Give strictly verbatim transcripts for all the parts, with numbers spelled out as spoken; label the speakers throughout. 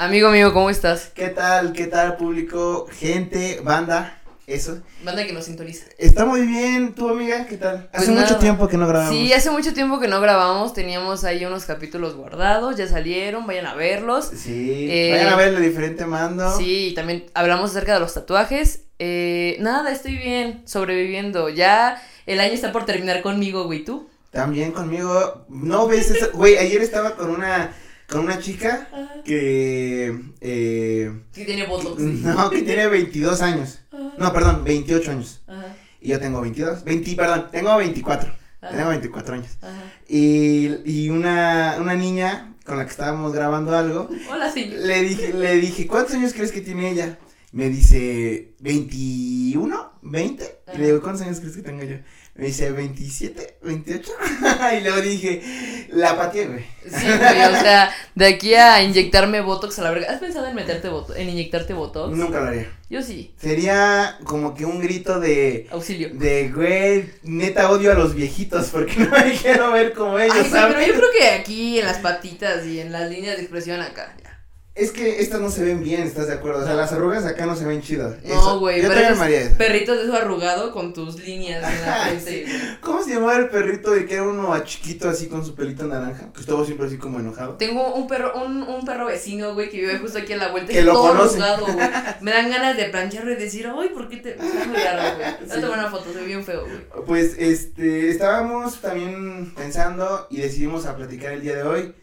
Speaker 1: Amigo mío, ¿cómo estás?
Speaker 2: ¿Qué tal? ¿Qué tal, público? Gente, banda, eso.
Speaker 1: Banda que nos sintoniza.
Speaker 2: Está muy bien, ¿tú, amiga? ¿Qué tal?
Speaker 1: Pues
Speaker 2: hace
Speaker 1: nada.
Speaker 2: mucho tiempo que no grabamos.
Speaker 1: Sí, hace mucho tiempo que no grabamos, teníamos ahí unos capítulos guardados, ya salieron, vayan a verlos.
Speaker 2: Sí,
Speaker 1: Eh,
Speaker 2: vayan a ver el diferente mando.
Speaker 1: Sí, y también hablamos acerca de los tatuajes. Eh, nada, estoy bien, sobreviviendo. Ya el año está por terminar conmigo, güey, ¿tú?
Speaker 2: También conmigo, no ves eso, güey, ayer estaba con una, con una chica
Speaker 1: Ajá.
Speaker 2: que, eh,
Speaker 1: Que tiene botox.
Speaker 2: no, que tiene veintidós años, no, perdón, veintiocho años,
Speaker 1: Ajá.
Speaker 2: y yo tengo veintidós, veinte, perdón, tengo veinticuatro,
Speaker 1: Ajá.
Speaker 2: tengo veinticuatro años,
Speaker 1: Ajá.
Speaker 2: y, y una, una niña con la que estábamos grabando algo,
Speaker 1: Hola, sí.
Speaker 2: le dije, le dije, ¿cuántos años crees que tiene ella? Me dice, veintiuno, veinte, y le digo, ¿cuántos años crees que tengo yo? Me dice, veintisiete, veintiocho, y luego dije, la pateé, güey.
Speaker 1: Sí, güey, o sea, de aquí a inyectarme botox a la verga. ¿Has pensado en meterte botox, en inyectarte botox?
Speaker 2: Nunca lo haría.
Speaker 1: Yo sí.
Speaker 2: Sería como que un grito de,
Speaker 1: Auxilio.
Speaker 2: de, güey, neta odio a los viejitos, porque no me quiero ver como ellos,
Speaker 1: Ay, güey,
Speaker 2: ¿sabes?
Speaker 1: pero yo creo que aquí en las patitas y en las líneas de expresión acá, ya.
Speaker 2: Es que estas no se ven bien, ¿estás de acuerdo? O sea, las arrugas acá no se ven chidas.
Speaker 1: No, güey,
Speaker 2: yo
Speaker 1: pero
Speaker 2: también
Speaker 1: eres
Speaker 2: me haría eso.
Speaker 1: perrito de eso arrugado con tus líneas en la frente.
Speaker 2: Sí. ¿Cómo se llamaba el perrito de que era uno chiquito así con su pelito naranja? Que estaba siempre así como enojado.
Speaker 1: Tengo un perro, un, un perro vecino, güey, que vive justo aquí a la vuelta.
Speaker 2: Que
Speaker 1: y
Speaker 2: lo
Speaker 1: todo
Speaker 2: conoce.
Speaker 1: arrugado, güey. Me dan ganas de plancharlo y decir, ay, ¿por qué te...? Está muy raro, güey. Voy a
Speaker 2: Sí.
Speaker 1: tomar una foto, soy bien feo, güey.
Speaker 2: Pues, este, estábamos también pensando y decidimos a platicar el día de hoy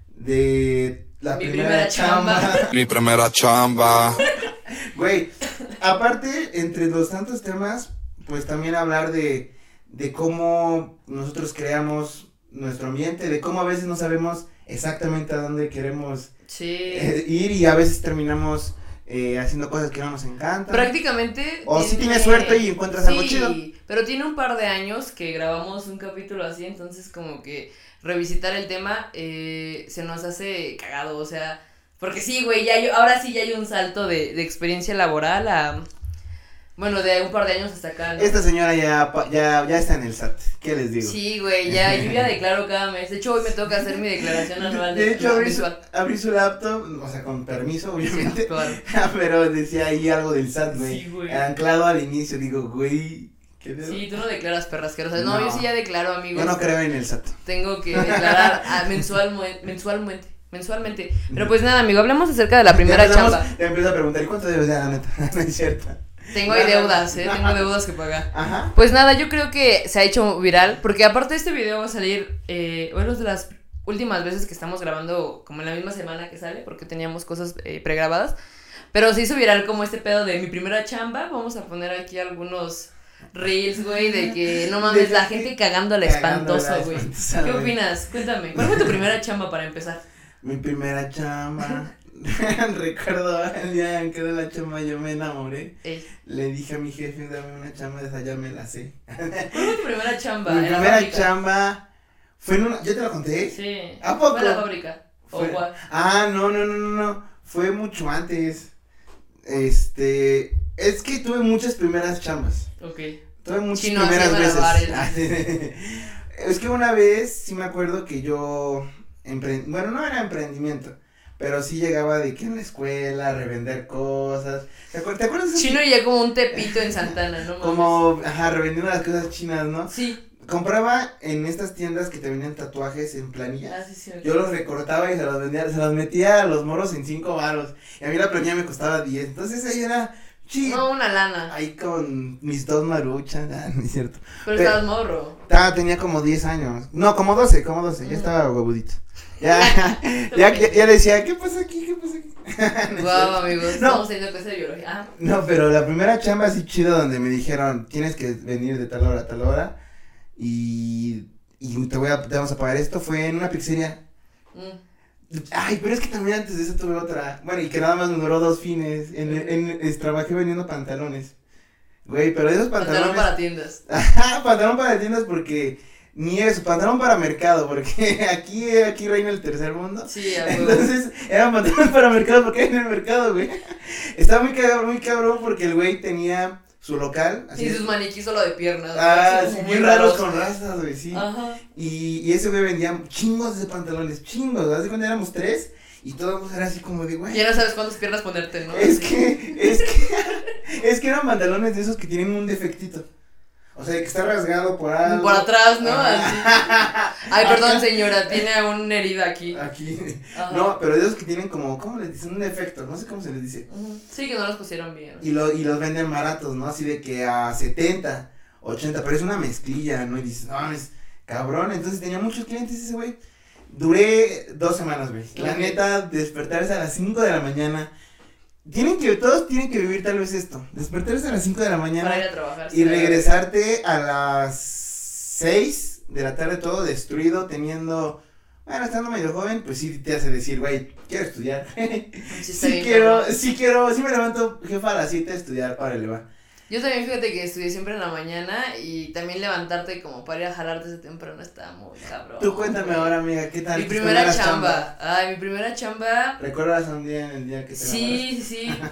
Speaker 2: de la
Speaker 1: Mi
Speaker 2: primera,
Speaker 1: primera
Speaker 2: chamba.
Speaker 1: chamba.
Speaker 3: Mi primera chamba.
Speaker 2: Güey, aparte, entre los tantos temas, pues también hablar de, de cómo nosotros creamos nuestro ambiente, de cómo a veces no sabemos exactamente a dónde queremos
Speaker 1: Sí.
Speaker 2: eh, ir y a veces terminamos eh, haciendo cosas que no nos encantan.
Speaker 1: Prácticamente.
Speaker 2: O si
Speaker 1: tiene-
Speaker 2: tienes suerte y encuentras algo chido.
Speaker 1: Sí, pero tiene un par de años que grabamos un capítulo así, entonces como que revisitar el tema eh, se nos hace cagado, o sea, porque sí, güey, ya hay, ahora sí ya hay un salto de, de experiencia laboral a, bueno, de un par de años hasta acá, ¿no?
Speaker 2: Esta señora ya, pa- ya, ya está en el S A T, ¿qué les digo?
Speaker 1: Sí, güey, ya, yo ya declaro cada mes, de hecho hoy me toca hacer mi declaración anual de,
Speaker 2: De hecho, abrí su,
Speaker 1: mensual.
Speaker 2: abrí su laptop, o sea, con permiso, obviamente,
Speaker 1: Sí, claro.
Speaker 2: pero decía ahí algo del S A T, güey,
Speaker 1: Sí, güey.
Speaker 2: anclado al inicio, digo, güey, ¿qué pedo?
Speaker 1: Sí, tú no declaras perras que, o sea, no,
Speaker 2: No.
Speaker 1: yo sí ya declaro, amigos.
Speaker 2: Yo no creo en el S A T.
Speaker 1: Tengo que declarar a mensual, mensualmente, mensualmente. Pero pues nada, amigo, hablamos acerca de la primera
Speaker 2: Ya empezamos-
Speaker 1: chamba.
Speaker 2: Ya empiezo a preguntar, ¿y cuánto debes de la neta? No es cierto.
Speaker 1: Tengo ahí deudas, eh, tengo deudas que pagar.
Speaker 2: Ajá.
Speaker 1: Pues nada, yo creo que se ha hecho viral, porque aparte este video va a salir, eh, bueno, es de las últimas veces que estamos grabando como en la misma semana que sale, porque teníamos cosas eh, pregrabadas, pero se hizo viral como este pedo de mi primera chamba. Vamos a poner aquí algunos reels, güey, de que no mames,
Speaker 2: De
Speaker 1: la
Speaker 2: que-
Speaker 1: gente cagándola
Speaker 2: cagándola
Speaker 1: espantoso, güey.
Speaker 2: espantosa,
Speaker 1: ¿Qué
Speaker 2: güey.
Speaker 1: opinas? Cuéntame, ¿cuál fue tu primera chamba para empezar?
Speaker 2: Mi primera chamba. Recuerdo el día en que de la chamba yo me enamoré.
Speaker 1: Ey,
Speaker 2: Le dije a mi jefe, dame una chamba, de esa ya me la sé.
Speaker 1: ¿cuál fue tu primera chamba?
Speaker 2: Mi
Speaker 1: ¿En la
Speaker 2: primera
Speaker 1: fábrica?
Speaker 2: chamba fue en una, ¿ya te lo conté?
Speaker 1: Sí.
Speaker 2: ¿A poco?
Speaker 1: ¿Fue en la fábrica? ¿O
Speaker 2: Fue-
Speaker 1: cuál?
Speaker 2: Ah, no, no, no, no, no, fue mucho antes. Este, es que tuve muchas primeras chambas.
Speaker 1: Ok.
Speaker 2: Tuve muchas
Speaker 1: Chino,
Speaker 2: primeras
Speaker 1: hacía
Speaker 2: veces.
Speaker 1: malabares.
Speaker 2: Es que una vez sí me acuerdo que yo empre- bueno, no era emprendimiento, pero sí llegaba de que en la escuela a revender cosas. ¿Te, acuer- te acuerdas? de esos-
Speaker 1: Chino ya como un tepito en Santana, ¿no? mames?
Speaker 2: Como, ajá, revendiendo las cosas chinas, ¿no?
Speaker 1: Sí.
Speaker 2: Compraba en estas tiendas que te vendían tatuajes en planilla.
Speaker 1: Ah, sí, sí. ok.
Speaker 2: Yo los recortaba y se los vendía, se los metía a los moros en cinco varos. Y a mí la planilla me costaba diez. Entonces ahí era chido.
Speaker 1: No, una lana.
Speaker 2: Ahí con mis dos maruchas, ah, no es cierto.
Speaker 1: Pero
Speaker 2: Pe-
Speaker 1: estabas morro.
Speaker 2: Ah, tenía como diez años. No, como doce, como doce. Ya
Speaker 1: Ujú.
Speaker 2: estaba huevudito. Ya, ya, ya, ya decía, ¿qué pasa aquí? ¿Qué pasa aquí? No es
Speaker 1: Guau,
Speaker 2: cierto.
Speaker 1: amigos.
Speaker 2: No.
Speaker 1: Estamos teniendo clase de biología. Ah,
Speaker 2: No, pero la primera chamba así chida donde me dijeron, tienes que venir de tal hora a tal hora y, y te voy a, te vamos a pagar esto, fue en una pizzería.
Speaker 1: mm.
Speaker 2: Ay, pero es que también antes de eso tuve otra. Bueno, y que nada más me duró dos fines. En, en, en- trabajé vendiendo pantalones. Güey, pero esos pantalones.
Speaker 1: Pantalón para tiendas.
Speaker 2: Ajá, pantalón para tiendas porque ni eso, pantalón para mercado, porque aquí, aquí reina el tercer mundo.
Speaker 1: Sí, a huevo.
Speaker 2: Entonces, era pantalón para mercado porque en el mercado, güey. Estaba muy cabrón, muy cabrón porque el güey tenía su local.
Speaker 1: Sí, sus maniquís solo de piernas.
Speaker 2: Ah,
Speaker 1: así
Speaker 2: sí,
Speaker 1: como
Speaker 2: muy
Speaker 1: muy
Speaker 2: raros con razas, güey, sí.
Speaker 1: Ajá.
Speaker 2: Y, y ese güey vendía chingos de pantalones, chingos. ¿Haz de cuenta éramos tres? Y todo era así como de, güey.
Speaker 1: Ya no sabes cuántas piernas ponerte, ¿no?
Speaker 2: Es
Speaker 1: Sí.
Speaker 2: que, es que, es que eran pantalones de esos que tienen un defectito. O sea, que está rasgado por algo.
Speaker 1: Por atrás, ¿no?
Speaker 2: Ajá.
Speaker 1: Así. Ay, perdón, señora, tiene una herida aquí.
Speaker 2: Aquí.
Speaker 1: Ajá.
Speaker 2: No, pero de esos que tienen como, ¿cómo les dicen? Un defecto, no sé cómo se les dice.
Speaker 1: Sí, que no los pusieron bien.
Speaker 2: Y, lo, y los venden baratos, ¿no? Así de que a setenta, ochenta, pero es una mezclilla, ¿no? Y dices, no, es cabrón. Entonces tenía muchos clientes ese güey. Duré dos semanas, güey. La
Speaker 1: Ok.
Speaker 2: neta, despertarse a las cinco de la mañana. Tienen que, todos tienen que vivir tal vez esto. Despertarse a las cinco de la mañana.
Speaker 1: Para ir a trabajar.
Speaker 2: Y regresarte a las seis de la tarde todo destruido, teniendo, bueno, estando medio joven, pues sí te hace decir, güey, quiero estudiar.
Speaker 1: Sí, está
Speaker 2: Sí
Speaker 1: bien,
Speaker 2: quiero,
Speaker 1: cabrón.
Speaker 2: sí quiero, sí me levanto, jefa, a las siete a estudiar, órale, va.
Speaker 1: Yo también, fíjate que estudié siempre en la mañana y también levantarte como para ir a jalarte ese temprano está muy cabrón.
Speaker 2: Tú cuéntame
Speaker 1: güey.
Speaker 2: ahora, amiga, ¿qué tal?
Speaker 1: Mi
Speaker 2: tus
Speaker 1: primera
Speaker 2: primeras
Speaker 1: chamba.
Speaker 2: chambas?
Speaker 1: Ay, mi primera chamba.
Speaker 2: ¿Recuerdas un día en el día que te
Speaker 1: Sí, sí, sí.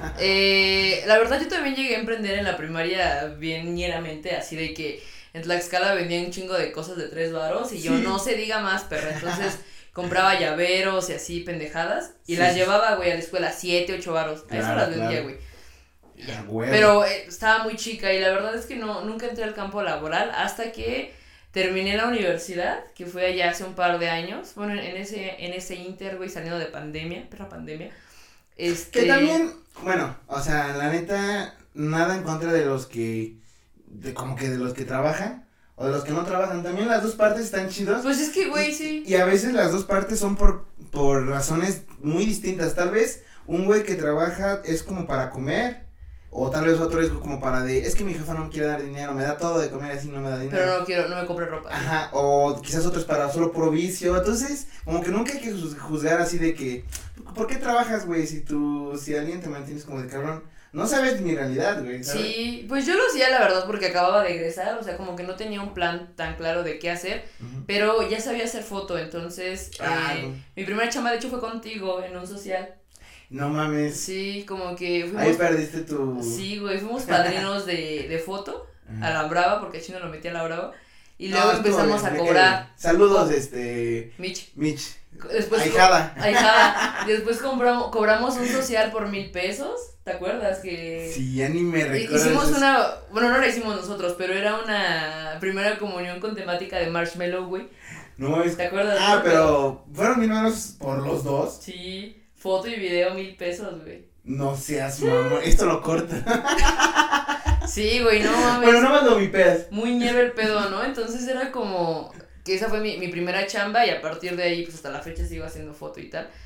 Speaker 1: Eh, la verdad yo también llegué a emprender en la primaria bien ñeramente, así de que en Tlaxcala vendían un chingo de cosas de tres varos y yo
Speaker 2: Sí.
Speaker 1: no se diga más, pero entonces compraba llaveros y así pendejadas y
Speaker 2: Sí,
Speaker 1: las
Speaker 2: sí.
Speaker 1: llevaba, güey, a la escuela, siete, ocho varos. A eso
Speaker 2: Claro,
Speaker 1: las vendía,
Speaker 2: claro.
Speaker 1: güey. Y ya.
Speaker 2: Ah, huevo.
Speaker 1: Pero eh, estaba muy chica y la verdad es que no, nunca entré al campo laboral hasta que terminé la universidad, que fue allá hace un par de años. Bueno, en ese, en ese inter, güey, saliendo de pandemia, perra pandemia. Este...
Speaker 2: Que también, bueno, o sea, la neta, nada en contra de los que, de como que de los que trabajan, o de los que no trabajan, también las dos partes están chidos.
Speaker 1: Pues es que, güey, sí.
Speaker 2: Y a veces las dos partes son por, por razones muy distintas, tal vez un güey que trabaja es como para comer, o tal vez otro es como para de, es que mi jefa no me quiere dar dinero, me da todo de comer así, no me da dinero.
Speaker 1: Pero no quiero, no me compre ropa.
Speaker 2: Ajá, o quizás otro es para solo puro vicio, entonces, como que nunca hay que juz- juzgar así de que, ¿por qué trabajas, güey? Si tú, si alguien te mantienes como de cabrón, no sabes mi realidad, güey, ¿sabes?
Speaker 1: Sí, pues yo lo hacía la verdad porque acababa de egresar, o sea, como que no tenía un plan tan claro de qué hacer,
Speaker 2: Ujú.
Speaker 1: pero ya sabía hacer foto, entonces
Speaker 2: Ah,
Speaker 1: eh,
Speaker 2: no.
Speaker 1: mi primera chamba de hecho fue contigo en un social.
Speaker 2: No mames,
Speaker 1: Sí, como que
Speaker 2: ahí
Speaker 1: fuimos,
Speaker 2: perdiste tu...
Speaker 1: sí, güey, fuimos padrinos de, de foto
Speaker 2: Ajá.
Speaker 1: a la Brava, porque Chino lo metí a la Brava, y
Speaker 2: No,
Speaker 1: luego
Speaker 2: estuvo
Speaker 1: empezamos
Speaker 2: bien,
Speaker 1: a
Speaker 2: me
Speaker 1: cobrar.
Speaker 2: cae bien. Saludos, este,
Speaker 1: Mitch.
Speaker 2: Mitch,
Speaker 1: Después
Speaker 2: ahijada.
Speaker 1: Ahijada. Después compramos, cobramos un social por mil pesos, ¿te acuerdas que?
Speaker 2: Sí, ya ni me
Speaker 1: Hi-
Speaker 2: recuerdo.
Speaker 1: Hicimos una, bueno, no la hicimos nosotros, pero era una primera comunión con temática de Marshmallow, güey.
Speaker 2: No, es...
Speaker 1: ¿Te acuerdas?
Speaker 2: Ah, pero, ¿fueron mil manos por los dos?
Speaker 1: Sí, foto y video mil pesos, güey.
Speaker 2: No seas mamón, esto lo corta.
Speaker 1: Sí, güey, no mames.
Speaker 2: Bueno, no más lo vipeas.
Speaker 1: Muy ñero el pedo, ¿no? Entonces era como que esa fue mi, mi primera chamba y a partir de ahí, pues hasta la fecha sigo haciendo foto y tal.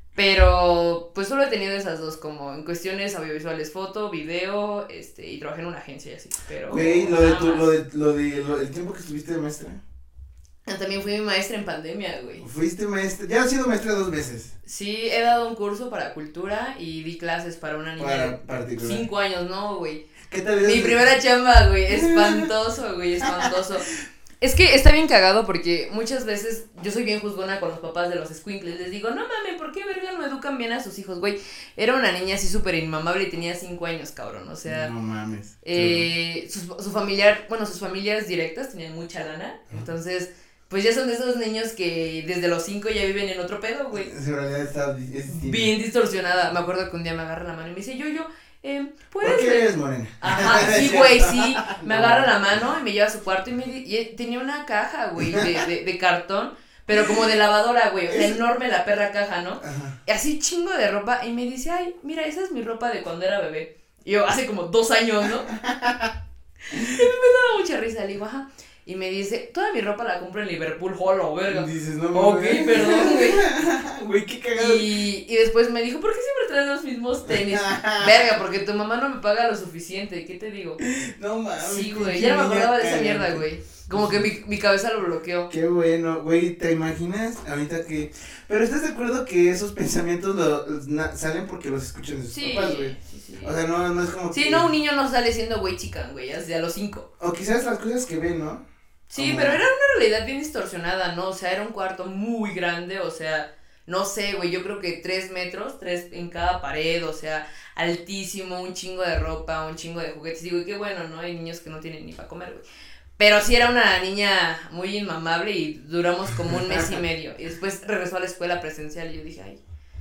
Speaker 1: Pero, pues solo he tenido esas dos, como en cuestiones audiovisuales, foto, video, este, y trabajé en una agencia y así, pero.
Speaker 2: Güey, lo de
Speaker 1: nada
Speaker 2: tu,
Speaker 1: más.
Speaker 2: lo de, lo de, lo, el tiempo que estuviste de maestra.
Speaker 1: Ah, también fui mi maestra en pandemia, güey.
Speaker 2: Fuiste maestra, ya has sido maestra dos veces.
Speaker 1: Sí, he dado un curso para cultura y di clases para una niña
Speaker 2: Para
Speaker 1: de
Speaker 2: particular.
Speaker 1: cinco años, ¿no, güey?
Speaker 2: ¿Qué tal?
Speaker 1: Mi
Speaker 2: es?
Speaker 1: primera chamba, güey, espantoso, güey, espantoso. Es que está bien cagado porque muchas veces yo soy bien juzgona con los papás de los squinkles. Les digo, no mames, ¿por qué verga no educan bien a sus hijos, güey? Era una niña así súper inmamable y tenía cinco años, cabrón, o sea...
Speaker 2: No mames.
Speaker 1: Eh, su, su familiar, bueno, sus familias directas tenían mucha lana, entonces... Pues ya son de esos niños que desde los cinco ya viven en otro pedo, güey.
Speaker 2: Su realidad está es distinta.
Speaker 1: Bien distorsionada. Me acuerdo que un día me agarra la mano y me dice, yo, yo, eh, ¿puedes
Speaker 2: ¿Por qué
Speaker 1: ver?
Speaker 2: eres morena?
Speaker 1: Ajá, sí, güey, sí. Me agarra la mano y me lleva a su cuarto y me di- y tenía una caja, güey, de, de, de cartón, pero como de lavadora, güey. O sea, enorme la perra caja, ¿no?
Speaker 2: Ajá.
Speaker 1: Y así chingo de ropa. Y me dice, ay, mira, esa es mi ropa de cuando era bebé. Y yo, hace como dos años, ¿no? Y me daba mucha risa. Le digo, ajá. Y me dice, toda mi ropa la compro en Liverpool Hall o verga.
Speaker 2: Dices, no
Speaker 1: Ok,
Speaker 2: mames.
Speaker 1: perdón, güey.
Speaker 2: Güey, qué cagado.
Speaker 1: Y, y después me dijo, ¿por qué siempre traes los mismos tenis? Verga, porque tu mamá no me paga lo suficiente, ¿qué te digo?
Speaker 2: No mames.
Speaker 1: Sí, güey,
Speaker 2: pinche
Speaker 1: ya no me
Speaker 2: niña
Speaker 1: acordaba de esa
Speaker 2: cagante.
Speaker 1: mierda, güey. Como que mi, mi cabeza lo bloqueó.
Speaker 2: Qué bueno, güey, ¿te imaginas ahorita que... Pero ¿estás de acuerdo que esos pensamientos lo, na- salen porque los escuchan de sus
Speaker 1: Sí,
Speaker 2: papás, güey?
Speaker 1: sí, sí.
Speaker 2: O sea, no, no es como
Speaker 1: Sí,
Speaker 2: que...
Speaker 1: no, un niño no sale siendo güey chican, güey, desde a los cinco.
Speaker 2: O quizás las cosas que ven, ¿no?
Speaker 1: Sí,
Speaker 2: Como-
Speaker 1: pero era una realidad bien distorsionada, ¿no? O sea, era un cuarto muy grande, o sea, no sé, güey, yo creo que tres metros, tres en cada pared, o sea, altísimo, un chingo de ropa, un chingo de juguetes. Digo, y qué bueno, ¿no? Hay niños que no tienen ni para comer, güey. Pero sí era una niña muy inmamable y duramos como un mes y medio. Y después regresó a la escuela presencial y yo dije, ay,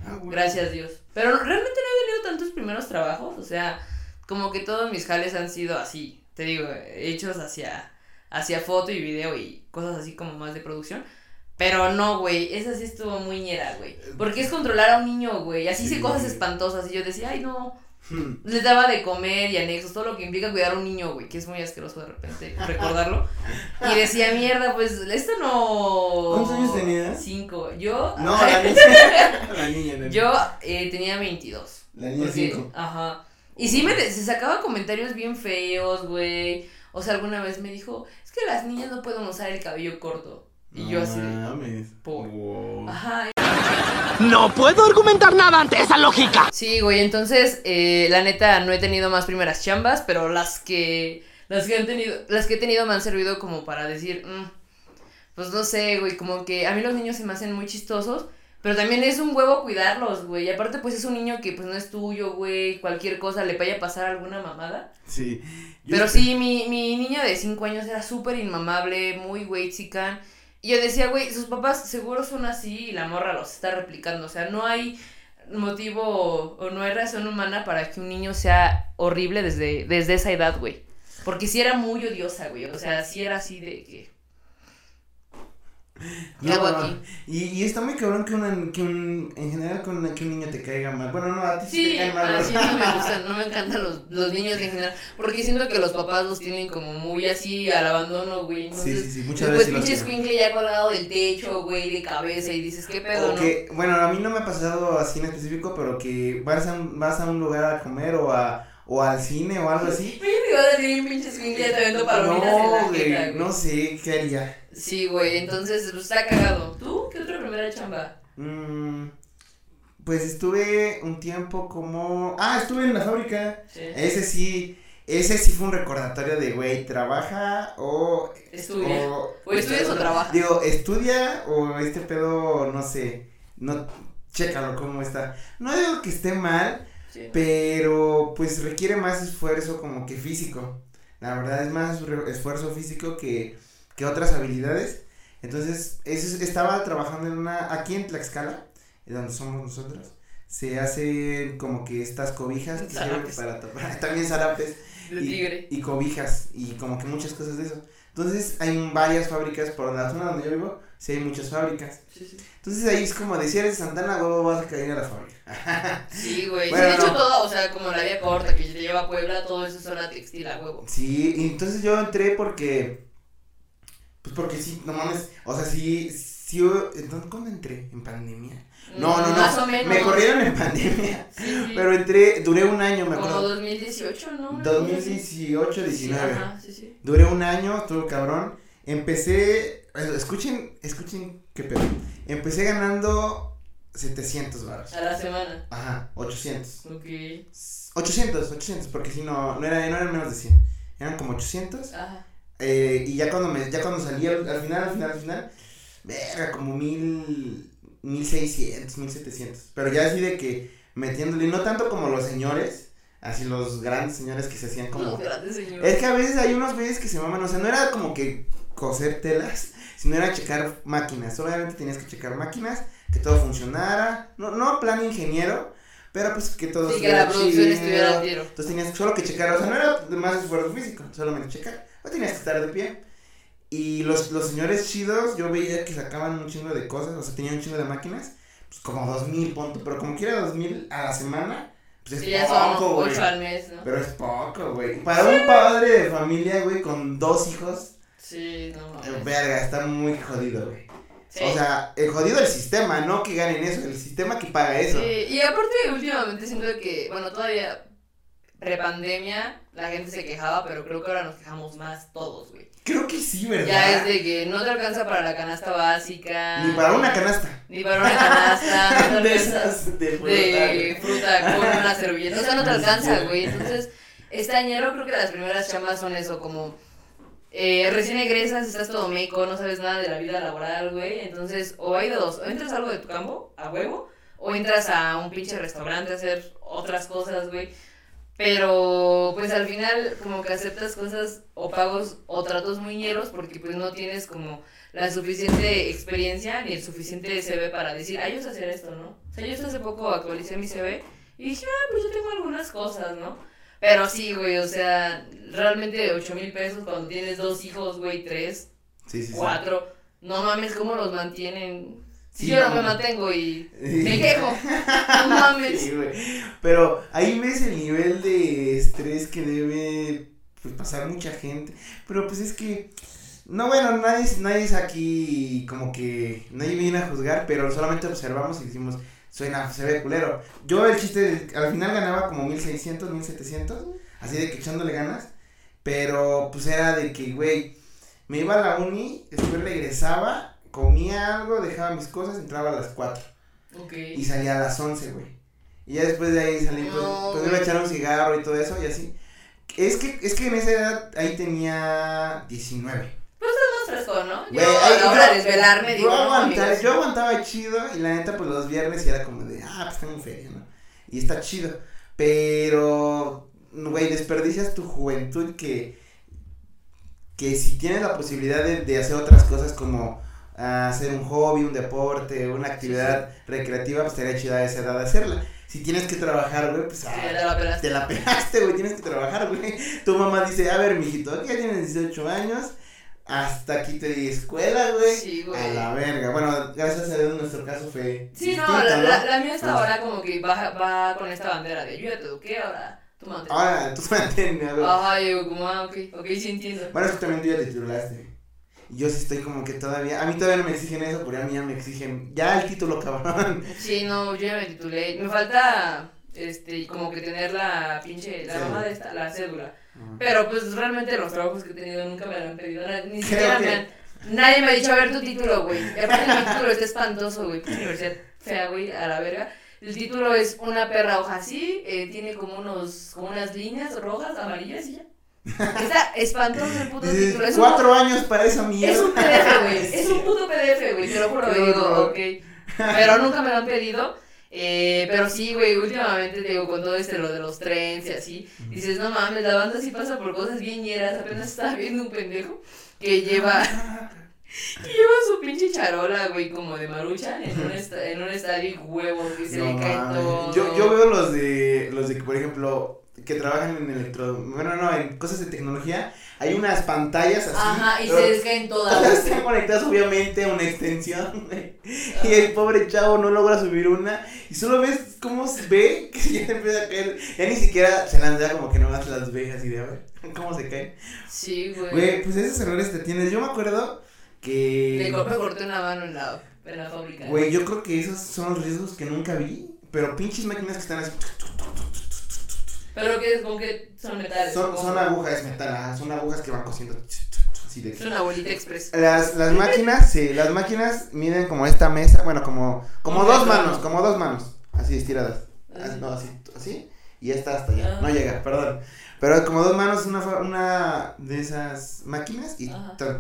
Speaker 2: Ah, bueno.
Speaker 1: Gracias Dios. Pero realmente no he tenido tantos primeros trabajos, o sea, como que todos mis jales han sido así, te digo, hechos hacia, hacia foto y video y cosas así como más de producción. Pero no, güey, esa sí estuvo muy ñera, güey. Porque es controlar a un niño, güey. Así hice
Speaker 2: Sí.
Speaker 1: cosas espantosas y yo decía, ay, no. Les daba de comer y anexos, todo lo que implica cuidar a un niño, güey, que es muy asqueroso de repente recordarlo. Y decía, mierda, pues esto no.
Speaker 2: ¿Cuántos años tenías?
Speaker 1: Cinco. Yo.
Speaker 2: No, la niña. La niña, la niña.
Speaker 1: Yo eh, tenía veintidós.
Speaker 2: La niña
Speaker 1: Porque,
Speaker 2: cinco.
Speaker 1: ajá. Y sí me de- se sacaba comentarios bien feos, güey. O sea, alguna vez me dijo, es que las niñas no pueden usar el cabello corto. Y yo así de.
Speaker 2: Mames.
Speaker 1: po.
Speaker 2: Wow.
Speaker 1: Ajá.
Speaker 4: No puedo argumentar nada ante esa lógica.
Speaker 1: Sí, güey, entonces, eh, la neta, no he tenido más primeras chambas, pero las que, las que han tenido, las que he tenido me han servido como para decir, mm, pues no sé, güey, como que a mí los niños se me hacen muy chistosos, pero también es un huevo cuidarlos, güey, y aparte pues es un niño que pues no es tuyo, güey, cualquier cosa le vaya a pasar alguna mamada.
Speaker 2: Sí. Yo
Speaker 1: Pero
Speaker 2: est-
Speaker 1: sí, mi, mi niña de cinco años era súper inmamable, muy güey-chican. Y yo decía, güey, sus papás seguro son así y la morra los está replicando. O sea, no hay motivo o no hay razón humana para que un niño sea horrible desde, desde esa edad, güey. Porque sí era muy odiosa, güey. O sea, sí era así de que... ¿Qué
Speaker 2: No,
Speaker 1: hago aquí?
Speaker 2: Y, y está muy cabrón que, una, que un, en general con una- que un niño te caiga mal. Bueno, no, a ti sí,
Speaker 1: Sí,
Speaker 2: te caen mal.
Speaker 1: así no me gustan, no me encantan los, los niños en general, porque siento que los papás los tienen como muy así al abandono, güey. Entonces,
Speaker 2: Sí, sí, sí, muchas
Speaker 1: después
Speaker 2: veces sí los
Speaker 1: pinche
Speaker 2: tienen.
Speaker 1: escuincle ya colgado del techo, güey, de cabeza, y dices, ¿qué pedo,
Speaker 2: O que, bueno, a mí no me ha pasado así en específico, pero que vas a un, vas a un lugar a comer o a o al cine o algo así.
Speaker 1: no? Oye, te iba a decir un pinche escuincle ya te vendo palomitas en la
Speaker 2: No,
Speaker 1: jeta,
Speaker 2: güey,
Speaker 1: güey.
Speaker 2: no sé, ¿qué haría?
Speaker 1: Sí, güey, entonces, pues, está cagado. ¿Tú? ¿Qué otra primera chamba?
Speaker 2: Mm, pues estuve un tiempo como, ah, estuve en la fábrica.
Speaker 1: Sí.
Speaker 2: Ese sí, ese sí fue un recordatorio de, güey, trabaja o...
Speaker 1: Estudia.
Speaker 2: O,
Speaker 1: O estudias o trabajas.
Speaker 2: Digo, estudia o este pedo, no sé, no, chécalo cómo está. No digo que esté mal,
Speaker 1: Sí.
Speaker 2: pero pues requiere más esfuerzo como que físico. La verdad es más re- esfuerzo físico que, que otras habilidades. Entonces, eso es- estaba trabajando en una, aquí en Tlaxcala, donde somos nosotros, se hacen como que estas cobijas que sirven
Speaker 1: Zarapes.
Speaker 2: para tapar, también zarapes.
Speaker 1: De
Speaker 2: y,
Speaker 1: tigre.
Speaker 2: y cobijas y como que muchas cosas de eso. Entonces hay varias fábricas por la zona donde yo vivo, sí hay muchas fábricas.
Speaker 1: Sí, sí.
Speaker 2: Entonces ahí es como decir, eres de Santana, huevo, vas a caer a la fábrica.
Speaker 1: Sí, güey.
Speaker 2: Bueno,
Speaker 1: sí, de hecho,
Speaker 2: no.
Speaker 1: todo, o sea, como la vía corta que te lleva a Puebla, todo eso es zona textil a huevo.
Speaker 2: Sí, y entonces yo entré porque, pues porque sí, no mames, o sea, sí, sí, yo- entonces, ¿cuándo entré? ¿En pandemia? No, no, no,
Speaker 1: Más o menos.
Speaker 2: me corrieron en pandemia,
Speaker 1: Sí, sí.
Speaker 2: pero entré, duré un año, me
Speaker 1: Como
Speaker 2: acuerdo,
Speaker 1: dos mil dieciocho, ¿no?
Speaker 2: dos mil dieciocho, diecinueve.
Speaker 1: Sí, ajá, sí, sí.
Speaker 2: Duré un año, estuvo cabrón. Empecé, eh, escuchen, escuchen qué pedo. Empecé ganando setecientos baros.
Speaker 1: A la semana.
Speaker 2: Ajá, ochocientos.
Speaker 1: Ok.
Speaker 2: ochocientos, ochocientos, porque si no, no, era, no eran menos de cien. Eran como ochocientos.
Speaker 1: Ajá.
Speaker 2: Eh, y ya cuando me, ya cuando salí al, al final, al final, al final, verga, como mil, mil seiscientos, mil setecientos. Pero ya así de que metiéndole, no tanto como los señores, así los grandes señores que se hacían como...
Speaker 1: Los grandes señores.
Speaker 2: Es que a veces hay unos güeyes que se maman, o sea, no era como que coser telas, sino era checar máquinas. Solamente tenías que checar máquinas, que todo funcionara, no, no plan ingeniero, pero pues que todo
Speaker 1: Sí, que la producción
Speaker 2: chido.
Speaker 1: estuviera al tiro.
Speaker 2: Entonces tenías solo que checar, o sea, no era de más esfuerzo físico, solamente checar, o tenías que estar de pie. Y los, los señores chidos, yo veía que sacaban un chingo de cosas, o sea, tenían un chingo de máquinas, pues como dos mil, punto, pero como quiera dos mil a la semana, pues es
Speaker 1: Sí, ya son
Speaker 2: poco, güey.
Speaker 1: ocho al mes, ¿no?
Speaker 2: Pero es poco, güey. Para un padre de familia, güey, con dos hijos,
Speaker 1: Sí, no
Speaker 2: eh,
Speaker 1: mames.
Speaker 2: verga, está muy jodido, güey.
Speaker 1: Sí.
Speaker 2: O sea, el jodido el sistema, no que ganen eso, el sistema que paga eso.
Speaker 1: Sí, y aparte últimamente siento que, bueno, todavía prepandemia la gente se quejaba, pero creo que ahora nos quejamos más todos, güey.
Speaker 2: Creo que sí, ¿verdad?
Speaker 1: Ya es de que no te alcanza para la canasta básica.
Speaker 2: Ni para una canasta.
Speaker 1: Ni para una canasta, no te
Speaker 2: De
Speaker 1: alcanza
Speaker 2: esas de fruta,
Speaker 1: de
Speaker 2: güey.
Speaker 1: fruta con una servilleta, o sea, no te alcanza, güey. Entonces, este añero creo que las primeras chambas son eso, como eh, recién egresas, estás todo meco, no sabes nada de la vida laboral, güey. Entonces, o hay de dos, o entras a algo de tu campo, a huevo, o entras a un pinche restaurante a hacer otras cosas, güey. Pero, pues al final, como que aceptas cosas o pagos o tratos muy ñeros porque pues no tienes como la suficiente experiencia ni el suficiente C V para decir, ay, yo sé hacer esto, ¿no? O sea, yo hace poco actualicé mi C V y dije, ah, pues yo tengo algunas cosas, ¿no? Pero sí, güey, o sea, realmente ocho mil pesos cuando tienes dos hijos, güey, tres,
Speaker 2: sí, sí,
Speaker 1: cuatro, sí. No mames, ¿cómo los mantienen? Si
Speaker 2: sí,
Speaker 1: yo no,
Speaker 2: no
Speaker 1: me mantengo y me quejo, no mames.
Speaker 2: Sí, güey. Pero ahí ves el nivel de estrés que debe pues, pasar mucha gente. Pero pues es que, no, bueno, nadie, nadie es aquí como que, nadie viene a juzgar, pero solamente observamos y decimos, suena, se ve culero. Yo el chiste, al final ganaba como mil seiscientos, mil setecientos, así de que echándole ganas, pero pues era de que, güey, me iba a la uni, después regresaba, comía algo, dejaba mis cosas, entraba a las cuatro.
Speaker 1: Okay.
Speaker 2: Y salía a las once, güey. Y ya después de ahí salí, pues,
Speaker 1: no,
Speaker 2: pues me iba a echar un cigarro y todo eso, y así. Es que, es que en esa edad, ahí tenía diecinueve.
Speaker 1: Pero estás más fresco, ¿no? Yo
Speaker 2: Güey, ahí,
Speaker 1: a la hora
Speaker 2: yo-
Speaker 1: de desvelarme
Speaker 2: yo
Speaker 1: digo, no,
Speaker 2: aguantaba,
Speaker 1: amigos.
Speaker 2: yo aguantaba chido, y la neta, pues los viernes y era como de, ah, pues tengo feria, ¿no? Y está chido. Pero, güey, desperdicias tu juventud que, que si tienes la posibilidad de, de hacer otras cosas como uh, hacer un hobby, un deporte, una actividad sí, sí. recreativa, pues estaría chida a esa edad de hacerla. Si tienes que trabajar, güey, pues
Speaker 1: sí,
Speaker 2: ah,
Speaker 1: te la pelaste.
Speaker 2: Te la pelaste, güey, tienes que trabajar, güey. Tu mamá dice, a ver, mijito, aquí ya tienes dieciocho años, hasta aquí te di escuela, güey.
Speaker 1: Sí, güey.
Speaker 2: A la verga. Bueno, gracias a Dios nuestro caso fue
Speaker 1: Sí,
Speaker 2: distinto,
Speaker 1: no, la,
Speaker 2: ¿no?
Speaker 1: la, la mía hasta
Speaker 2: Pues,
Speaker 1: ahora como que va, va con esta bandera de yo ya te eduqué, ahora tú mantén.
Speaker 2: Ahora, tú mantén, güey.
Speaker 1: Ajá, yo como, ah, ok, ok, sí entiendo.
Speaker 2: Bueno, es que también tú ya te titulaste. Y yo sí estoy como que todavía, a mí todavía no me exigen eso, pero a mí ya me exigen, ya el título, cabrón.
Speaker 1: Sí, no, yo ya me titulé, me falta, este, como que tener la pinche, la mamá de esta, la cédula. Uh-huh. Pero pues realmente los trabajos que he tenido nunca me lo han pedido, ni siquiera me han, nadie me ha dicho, a ver tu título, güey. Y aparte mi título está espantoso, güey, pinche universidad fea, güey, a la verga. El título es una perra hoja así, eh, tiene como unos, como unas líneas rojas, amarillas y ya. Está espantoso el puto
Speaker 2: Dices,
Speaker 1: título. Es
Speaker 2: cuatro
Speaker 1: un,
Speaker 2: años para esa mierda.
Speaker 1: Es un P D F, güey. Es un puto P D F, güey. Te lo juro, güey. Digo, ok. Pero nunca me lo han pedido. Eh, pero sí, güey, últimamente, digo, con todo este, lo de los trends y así, dices, no mames, la banda sí pasa por cosas bien ñeras. Apenas estaba viendo un pendejo que lleva, que lleva su pinche charola, güey, como de Maruchan en un, esta, en un estadio y huevos, que se
Speaker 2: no,
Speaker 1: le cae todo.
Speaker 2: Yo, yo veo los de, los de que, por ejemplo, que trabajan en electro, bueno, no, en cosas de tecnología, hay unas pantallas así.
Speaker 1: Ajá, y se les caen todas.
Speaker 2: Todas están conectadas obviamente a una extensión, güey. Uh-huh. Y el pobre chavo no logra subir una, y solo ves cómo se ve que ya empieza a caer, ya ni siquiera se lanza como que nomás las ve así de a ver, cómo se caen.
Speaker 1: Sí, güey.
Speaker 2: Güey, pues esos errores te tienes, yo me acuerdo que...
Speaker 1: Me, me corté una mano en la, en la fábrica.
Speaker 2: Güey, yo creo que esos son los riesgos que nunca vi, pero pinches máquinas que están así...
Speaker 1: Pero que es como que son metales.
Speaker 2: Son, son agujas metal, son agujas que van cosiendo así de.
Speaker 1: Es una bolita express.
Speaker 2: Las, las máquinas, sí, las máquinas miden como esta mesa, bueno, como, como dos manos, como dos manos, así estiradas. Así, no, así, así, y esta hasta allá, no llega, perdón. Pero como dos manos, una, una de esas máquinas y están,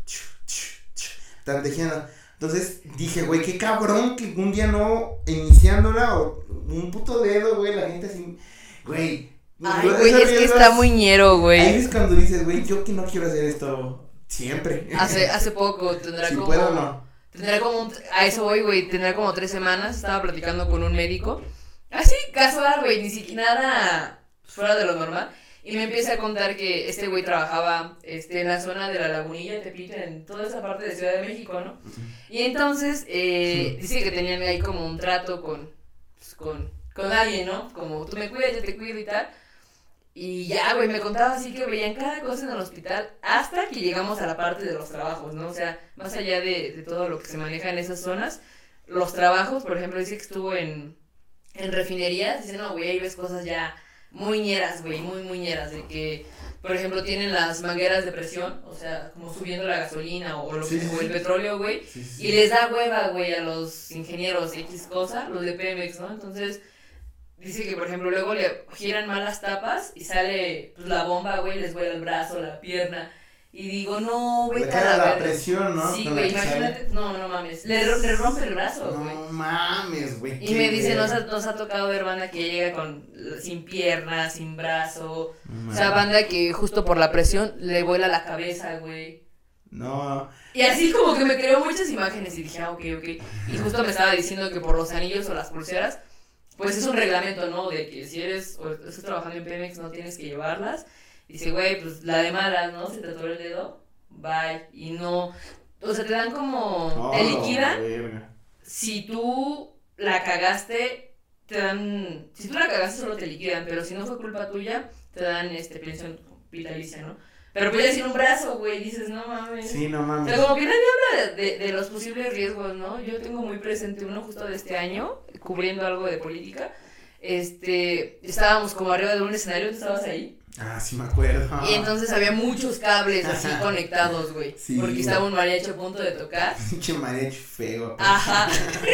Speaker 2: están tejiendo. Entonces dije, güey, qué cabrón que un día no, iniciándola, o un puto dedo, güey, la gente así. Güey,
Speaker 1: ay, güey, es que está muy ñero, güey.
Speaker 2: Ahí es cuando dices, güey, yo que no quiero hacer esto siempre.
Speaker 1: Hace, hace poco, tendrá
Speaker 2: si
Speaker 1: como.
Speaker 2: puedo, no.
Speaker 1: Tendrá como, un, a eso voy, güey, tendrá como tres semanas, estaba platicando con un médico. Así, casual, güey, ni siquiera nada fuera de lo normal. Y me empieza a contar que este güey trabajaba este, en la zona de la Lagunilla, Tepito, en toda esa parte de Ciudad de México, ¿no? Uh-huh. Y entonces, eh, dice que tenían ahí como un trato con, pues, con, con alguien, ¿no? Como tú me cuidas, yo te cuido y tal. Y ya, güey, me contaba así que veían cada cosa en el hospital hasta que llegamos a la parte de los trabajos, ¿no? O sea, más allá de, de todo lo que se maneja en esas zonas, los trabajos, por ejemplo, dice que estuvo en, en refinerías, dice, no, güey, ahí ves cosas ya muy ñeras, güey, muy, muy ñeras, de que, por ejemplo, tienen las mangueras de presión, o sea, como subiendo la gasolina o, lo
Speaker 2: sí,
Speaker 1: que,
Speaker 2: sí,
Speaker 1: o el
Speaker 2: sí.
Speaker 1: petróleo, güey, sí, sí. Y les da hueva, güey, a los ingenieros X cosa, los de Pemex, ¿no? Entonces, dice que, por ejemplo, luego le giran mal las tapas y sale, pues, la bomba, güey, les vuela el brazo, la pierna. Y digo, no, güey,
Speaker 2: le cae la presión, ¿no?
Speaker 1: Sí, güey, imagínate, no, no mames, le, le rompe el brazo, güey.
Speaker 2: No mames, güey.
Speaker 1: Y me dice, nos ha, nos ha tocado ver banda que llega con, sin pierna, sin brazo, no, o sea, banda que justo por la presión le vuela la cabeza, güey.
Speaker 2: No.
Speaker 1: Y así como que me creó muchas imágenes y dije, ah, ok, ok. Y justo me estaba diciendo que por los anillos o las pulseras, pues es un reglamento, ¿no? De que si eres o estás trabajando en Pemex no tienes que llevarlas. Dice, güey, pues la de malas, ¿no? Se te atoró el dedo, bye. Y no, o sea, te dan como,
Speaker 2: No,
Speaker 1: te liquidan.
Speaker 2: verga.
Speaker 1: Si tú la cagaste, te dan, si tú la cagaste solo te liquidan, pero si no fue culpa tuya, te dan este pensión vitalicia, ¿no? Pero puedes ir un brazo, güey, dices, no mames.
Speaker 2: Sí, no mames.
Speaker 1: O sea, como que nadie habla de, de, de los posibles riesgos, ¿no? Yo tengo muy presente uno justo de este año, cubriendo algo de política. Este, estábamos como arriba de un escenario, ¿tú estabas ahí?
Speaker 2: Ah, sí me acuerdo.
Speaker 1: Y entonces había muchos cables así conectados, güey.
Speaker 2: Sí,
Speaker 1: porque
Speaker 2: güey.
Speaker 1: estaba un mariachi a punto de tocar.
Speaker 2: Pinche mariachi feo.
Speaker 1: Ajá.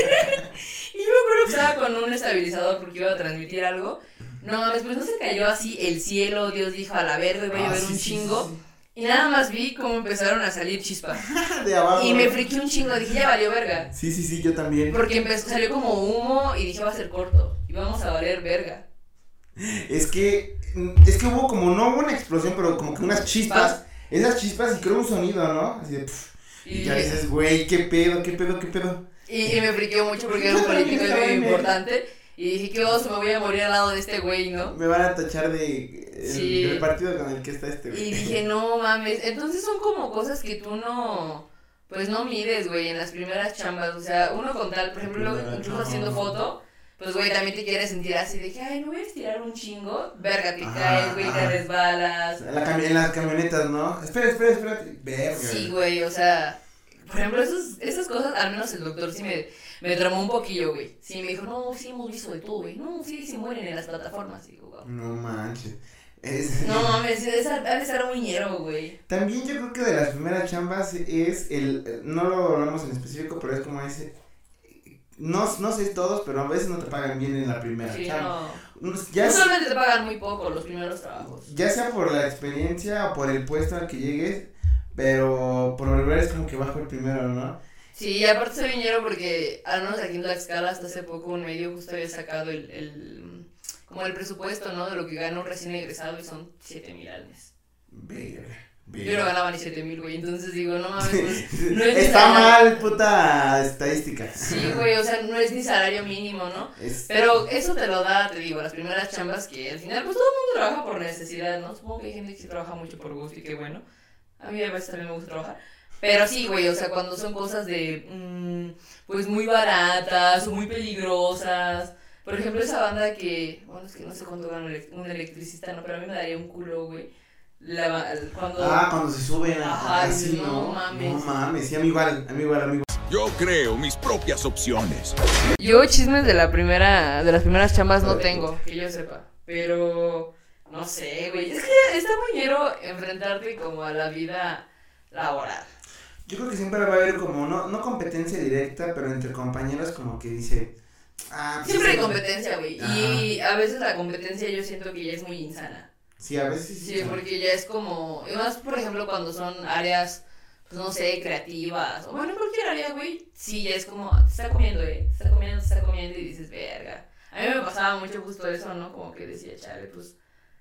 Speaker 1: Y yo me acuerdo que estaba con un estabilizador porque iba a transmitir algo. No mames, pues no se cayó así el cielo, Dios dijo a la verga, iba a
Speaker 2: Ah,
Speaker 1: llover
Speaker 2: sí,
Speaker 1: un
Speaker 2: sí,
Speaker 1: chingo.
Speaker 2: sí,
Speaker 1: Y nada más vi cómo empezaron a salir chispas.
Speaker 2: sí. De abajo.
Speaker 1: Y me friqué un chingo, dije, ya valió verga.
Speaker 2: Sí, sí, sí, yo también.
Speaker 1: Porque empezó, salió como humo y dije, va a ser corto. Y vamos a valer verga.
Speaker 2: Es que, es que hubo como, no hubo una explosión, pero como que unas chispas. Esas chispas y creo un sonido, ¿no? Así de, pff, y,
Speaker 1: Y,
Speaker 2: ya dices, güey, qué pedo, qué pedo, qué pedo.
Speaker 1: y, y me friqué mucho porque era un político
Speaker 2: Estaba
Speaker 1: muy
Speaker 2: en el-
Speaker 1: importante. Y dije, qué oso, me voy a morir al lado de este güey, ¿no?
Speaker 2: Me van a tachar de el,
Speaker 1: Sí.
Speaker 2: del partido con el que está este güey.
Speaker 1: Y dije, no mames. Entonces son como cosas que tú no, pues no mides, güey, en las primeras chambas. O sea, uno con tal, por ejemplo,
Speaker 2: Primera
Speaker 1: incluso
Speaker 2: chamba.
Speaker 1: haciendo foto, pues, güey, también te quieres sentir así de que, ay, me voy a estirar un chingo. Verga, te
Speaker 2: Ajá,
Speaker 1: caes, güey, te
Speaker 2: ajá.
Speaker 1: resbalas.
Speaker 2: En, la cami- en las camionetas, ¿no? Espera, espera, espera. Verga.
Speaker 1: Sí, güey, o sea, por ejemplo, esos, esas cosas, al menos el doctor sí me, me tramó un poquillo, güey. Sí, me dijo, no, sí hemos visto de todo, güey. No, sí, sí mueren en las plataformas. Y digo, wow.
Speaker 2: No manches. Es-
Speaker 1: No mames, es, ha de estar muy ñero, güey.
Speaker 2: También yo creo que de las primeras chambas es el, no lo hablamos en específico, pero es como ese, no, no sé todos, pero a veces no te pagan bien en la primera
Speaker 1: Sí,
Speaker 2: chamba.
Speaker 1: no.
Speaker 2: Ya,
Speaker 1: Usualmente te pagan muy poco los primeros trabajos.
Speaker 2: ya sea por la experiencia o por el puesto al que llegues, pero por lo regular es como que bajo el primero, ¿no?
Speaker 1: Sí, y aparte soy viñero porque, al menos aquí en Tlaxcala, hasta hace poco un medio justo había sacado el, el como el presupuesto, ¿no? De lo que gana un recién egresado y son siete mil al mes.
Speaker 2: Verga,
Speaker 1: Yo no
Speaker 2: verga.
Speaker 1: ganaba ni siete mil, güey, entonces digo, no mames, pues, no es ni
Speaker 2: Está
Speaker 1: salario.
Speaker 2: mal, puta estadística.
Speaker 1: Sí, güey, o sea, no es ni salario mínimo, ¿no?
Speaker 2: Es-
Speaker 1: Pero eso te lo da, te digo, las primeras chambas que al final, pues todo el mundo trabaja por necesidad, ¿no? Supongo que hay gente que sí trabaja mucho por gusto y qué bueno. A mí a veces también me gusta trabajar. Pero sí, güey, o sea, cuando son cosas de, mmm, pues muy baratas o muy peligrosas. Por ejemplo, esa banda que, bueno, es que no sé cuánto gana un elec- un electricista, ¿no? Pero a mí me daría un culo, güey. La, ba- cuando...
Speaker 2: Ah, cuando se suben a-
Speaker 1: Ajá,
Speaker 2: así,
Speaker 1: no
Speaker 2: no,
Speaker 1: mames.
Speaker 2: no mames, sí, a mí igual, a mí igual, amigo.
Speaker 3: Yo creo mis propias opciones.
Speaker 1: Yo chismes de la primera, de las primeras chambas no tengo, que yo sepa. Pero, no sé, güey. Es que está muy ñero enfrentarte como a la vida laboral.
Speaker 2: Yo creo que siempre va a haber como, no, no competencia directa, pero entre compañeros como que dice, ah, pues
Speaker 1: Siempre hay
Speaker 2: ese-
Speaker 1: competencia, güey. Y a veces la competencia yo siento que ya es muy insana.
Speaker 2: Sí, a veces sí.
Speaker 1: Sí, porque ya es como, y más por ejemplo cuando son áreas, pues no sé, creativas, o bueno, en cualquier área, güey, sí, ya es como, te está comiendo, eh, te está comiendo, te está comiendo y dices, verga. A mí me pasaba mucho justo eso, ¿no? Como que decía, chale, pues,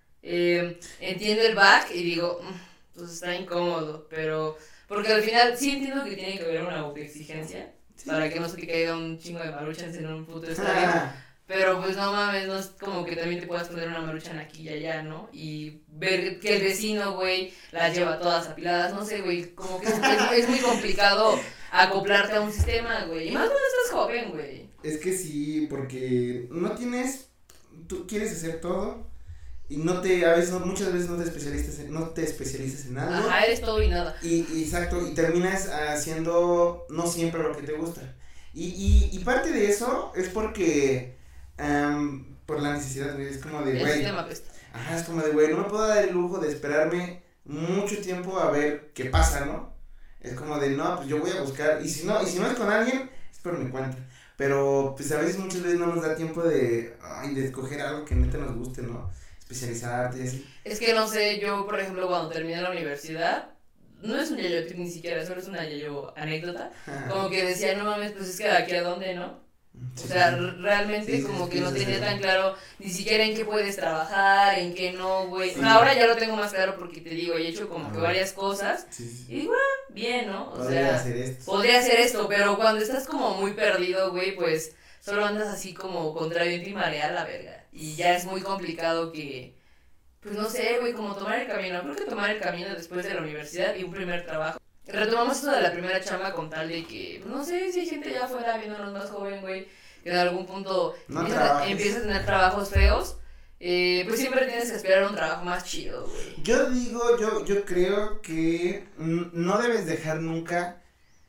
Speaker 1: eh, entiendo el back y digo, "Mm, pues está incómodo, pero, porque al final sí entiendo que tiene que haber una autoexigencia,
Speaker 2: Sí.
Speaker 1: para que no se te caiga un chingo de maruchas en un puto estadio.
Speaker 2: Ah,
Speaker 1: Pero pues no mames, no es como que también te puedas poner una maruchan aquí y allá, ¿no? Y ver que el vecino, güey, las lleva todas apiladas, no sé, güey, como que es, es- es muy complicado acoplarte a un sistema, güey. Y más cuando estás joven, güey.
Speaker 2: es que sí, porque no tienes, tú quieres hacer todo y no te, a veces, no- muchas veces no te especializas en, no te especializas en algo.
Speaker 1: Ajá, eres todo y nada.
Speaker 2: Y, y exacto, y terminas haciendo no siempre lo que te gusta. Y, y, y parte de eso es porque, am, por la necesidad, güey, es como de,
Speaker 1: El
Speaker 2: güey,
Speaker 1: sistema apesta.
Speaker 2: ajá, es como de, güey, no me puedo dar el lujo de esperarme mucho tiempo a ver qué pasa, ¿no? Es como de, no, pues yo voy a buscar, y si no, y si no es con alguien, es por mi cuenta. Pero, pues a veces, muchas veces no nos da tiempo de, ay, de escoger algo que neta nos guste, ¿no? Especializarte y así.
Speaker 1: Es que no sé, yo, por ejemplo, cuando terminé la universidad, no es un yayo trip ni siquiera, solo es una yayo anécdota. Como que decía, no mames, pues es que de aquí a dónde, ¿no? O
Speaker 2: Sí,
Speaker 1: sea,
Speaker 2: sí.
Speaker 1: r- realmente
Speaker 2: Sí, sí,
Speaker 1: como
Speaker 2: sí,
Speaker 1: que no
Speaker 2: sí,
Speaker 1: tenía
Speaker 2: sí.
Speaker 1: tan claro ni siquiera en qué puedes trabajar, en qué no, güey.
Speaker 2: Sí.
Speaker 1: No, ahora ya lo tengo más claro porque te digo, he hecho como que
Speaker 2: Ah.
Speaker 1: varias cosas
Speaker 2: Sí, sí,
Speaker 1: y
Speaker 2: sí.
Speaker 1: digo, ah, bien, ¿no? O
Speaker 2: Podría
Speaker 1: sea,
Speaker 2: hacer esto.
Speaker 1: podría hacer esto, pero cuando estás como muy perdido, güey, pues solo andas así como contra viento y marea, la verga. Y ya es muy complicado que, pues no sé, güey, como tomar el camino. Creo que tomar el camino después de la universidad y un primer trabajo. Retomamos esto de la primera chamba con tal de que, pues no sé, si hay gente ya afuera viéndonos más joven, güey, que en algún punto
Speaker 2: No
Speaker 1: empieza, a,
Speaker 2: trabajes.
Speaker 1: empieza a tener trabajos feos, eh, pues siempre tienes que esperar un trabajo más chido, güey.
Speaker 2: Yo digo, yo, yo creo que mm, no debes dejar nunca